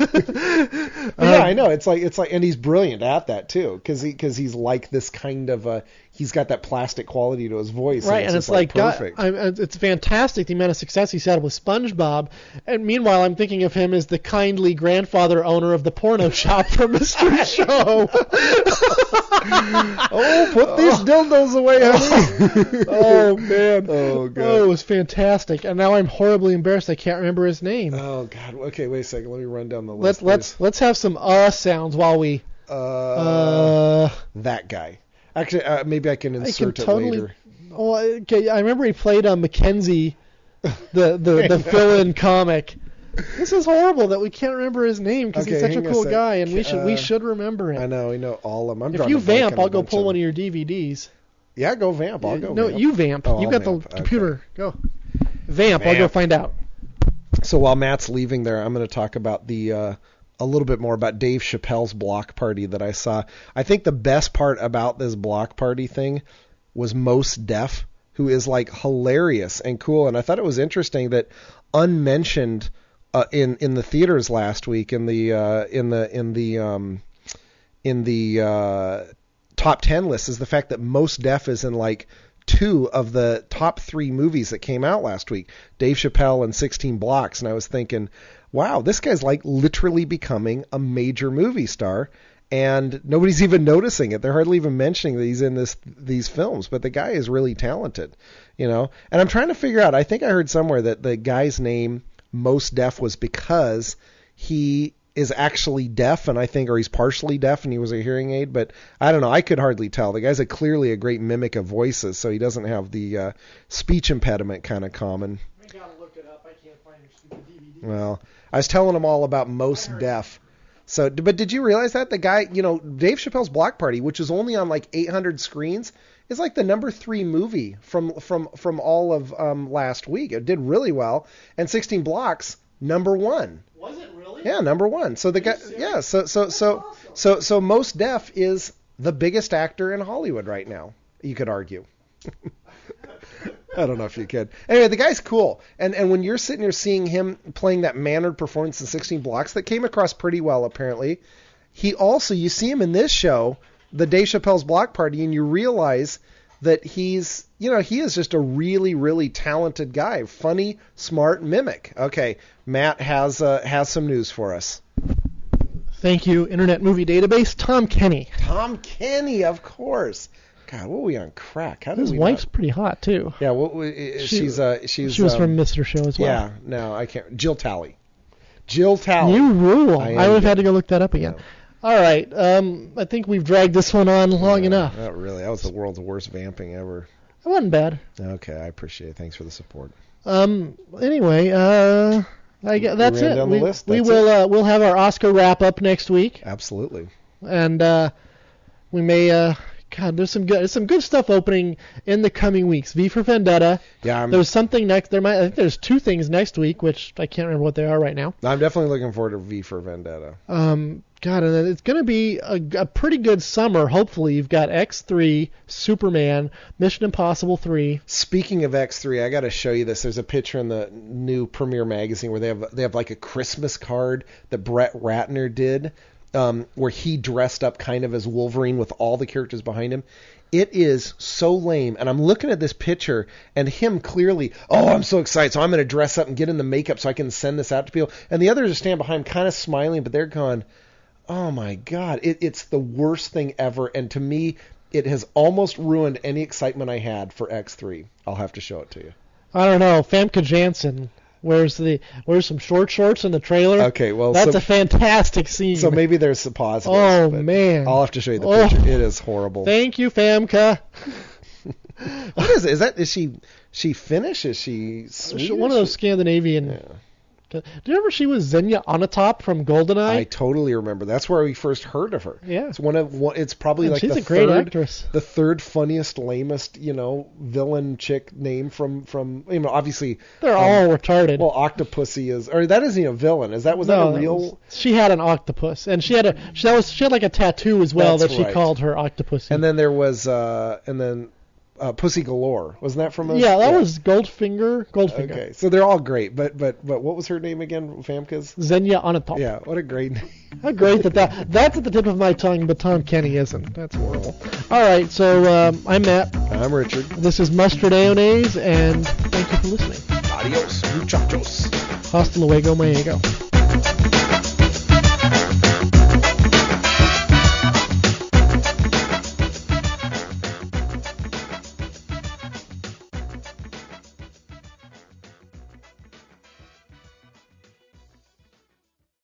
But yeah, I know. It's like it's like, and he's brilliant at that too, because he because he's like this kind of a he's got that plastic quality to his voice, Right, and and it's, it's like, just, like God, perfect. I'm, it's fantastic the amount of success he's had with SpongeBob. And meanwhile, I'm thinking of him as the kindly grandfather owner of the porno shop from Mister Show. Oh, put these dildos away, honey. Oh man. Oh, God. Oh, it was fantastic. And now I'm horribly embarrassed. I can't remember his name. Oh God. Okay, wait a second. Let me run down the let's list. let's let's have some uh sounds while we Uh, uh. that guy. Actually, uh, maybe I can I insert can it totally. later. Oh, okay. I remember he played uh, Mackenzie, the the the fill-in comic. This is horrible that we can't remember his name because he's Okay, such a hang on a cool sec. guy, and we should we Uh, should remember it. I know, I know all of them. I'm If drawing you a blank vamp, on a I'll go bunch pull of one them. of your D V Ds. Yeah, go vamp. I'll go. no, vamp. you vamp. Oh, you I'll got vamp. the Okay. computer. Go. Vamp. I'll go Vamp. find out. So while Matt's leaving there, I'm going to talk about the uh, a little bit more about Dave Chappelle's block party that I saw. I think the best part about this block party thing was Mos Def, who is like hilarious and cool. And I thought it was interesting that unmentioned uh, in in the theaters last week in the uh, in the in the um, in the uh, top ten list is the fact that Mos Def is in like two of the top three movies that came out last week, Dave Chappelle and sixteen Blocks. And I was thinking, wow, this guy's like literally becoming a major movie star, and nobody's even noticing it. They're hardly even mentioning that he's in this these films, but the guy is really talented, you know. And I'm trying to figure out, I think I heard somewhere that the guy's name Mos Def was because he is actually deaf, and I think, or he's partially deaf, and he was a hearing aid, but I don't know. I could hardly tell. The guy's a clearly a great mimic of voices, so he doesn't have the uh, speech impediment kind of common. I gotta look it up. I can't find your stupid D V D. Well, I was telling them all about Mos Def. So, but did you realize that the guy, you know, Dave Chappelle's Block Party, which is only on like eight hundred screens, is like the number three movie from from from all of um, last week. It did really well, and sixteen Blocks number one. Was it really? Yeah, number one. So the guy, yeah, so so so awesome. so so Mos Def is the biggest actor in Hollywood right now. You could argue. I don't know if you could. Anyway, the guy's cool. And and when you're sitting here seeing him playing that mannered performance in sixteen Blocks, that came across pretty well, apparently. He also, you see him in this show, the Dave Chappelle's Block Party, and you realize that he's, you know, he is just a really, really talented guy. Funny, smart, mimic. Okay, Matt has uh, has some news for us. Thank you, Internet Movie Database. Tom Kenny. Tom Kenny, of course. God, what were we on crack? How did His we wife's not... pretty hot too. Yeah, what we, She- she's uh she's She was um, from Mister Show as well. Yeah, no, I can't. Jill Talley. Jill Talley. You rule. I I, am would have good. had to go look that up again. Yeah. All right. Um, I think we've dragged this one on long Yeah, enough. Not really. That was the world's worst vamping ever. It wasn't bad. Okay, I appreciate it. Thanks for the support. Um. Anyway, uh, I guess that's ran it. down the we list. we That's will uh, we'll have our Oscar wrap up next week, Absolutely. and uh, we may uh, God, there's some good there's some good stuff opening in the coming weeks. V for Vendetta. Yeah, I'm, There's something next. There might I think there's two things next week, which I can't remember what they are right now. I'm definitely looking forward to V for Vendetta. Um, God, and then it's going to be a, a pretty good summer. Hopefully, you've got X three, Superman, Mission Impossible three. Speaking of X three, I got to show you this. There's a picture in the new Premiere magazine where they have they have like a Christmas card that Brett Ratner did, um, where he dressed up kind of as Wolverine with all the characters behind him. It is so lame, and I'm looking at this picture, and him clearly, oh, I'm so excited, so I'm going to dress up and get in the makeup so I can send this out to people. And the others are standing behind, kind of smiling, but they're going, oh my God, it, it's the worst thing ever. And to me, it has almost ruined any excitement I had for X three. I'll have to show it to you. I don't know. Famke Janssen wears the wears some short shorts in the trailer. Okay, well, That's so, a fantastic scene. so maybe there's some positives. Oh, but man. I'll have to show you the Oh. picture. It is horrible. Thank you, Famke. What is it? Is that is she she Finnish? Is she Swedish? One of those Scandinavian. Yeah. Do you remember she was Xenia Onatopp from GoldenEye? I totally remember. That's where we first heard of her. Yeah. It's one of one, it's probably And like she's the a great third actress. the third funniest, lamest, you know, villain chick name from from you know, obviously They're um, all retarded. well, Octopussy is or that isn't even a villain. Is that was no, that a that real was- she had an octopus, and she had a she, that was she had like a tattoo as well That's that she right. called her octopus. And then there was uh and then uh, Pussy Galore. Wasn't that from a yeah, that was Goldfinger. Goldfinger. Okay. So they're all great, but but but what was her name again? Famke's? Xenia Onatopp. Yeah, what a great name. How great that, that that's at the tip of my tongue, but Tom Kenny isn't. That's horrible. All right, so um, I'm Matt. I'm Richard. This is Mustard Mayonnaise, and thank you for listening. Adios, muchachos. Hasta luego, Mayego.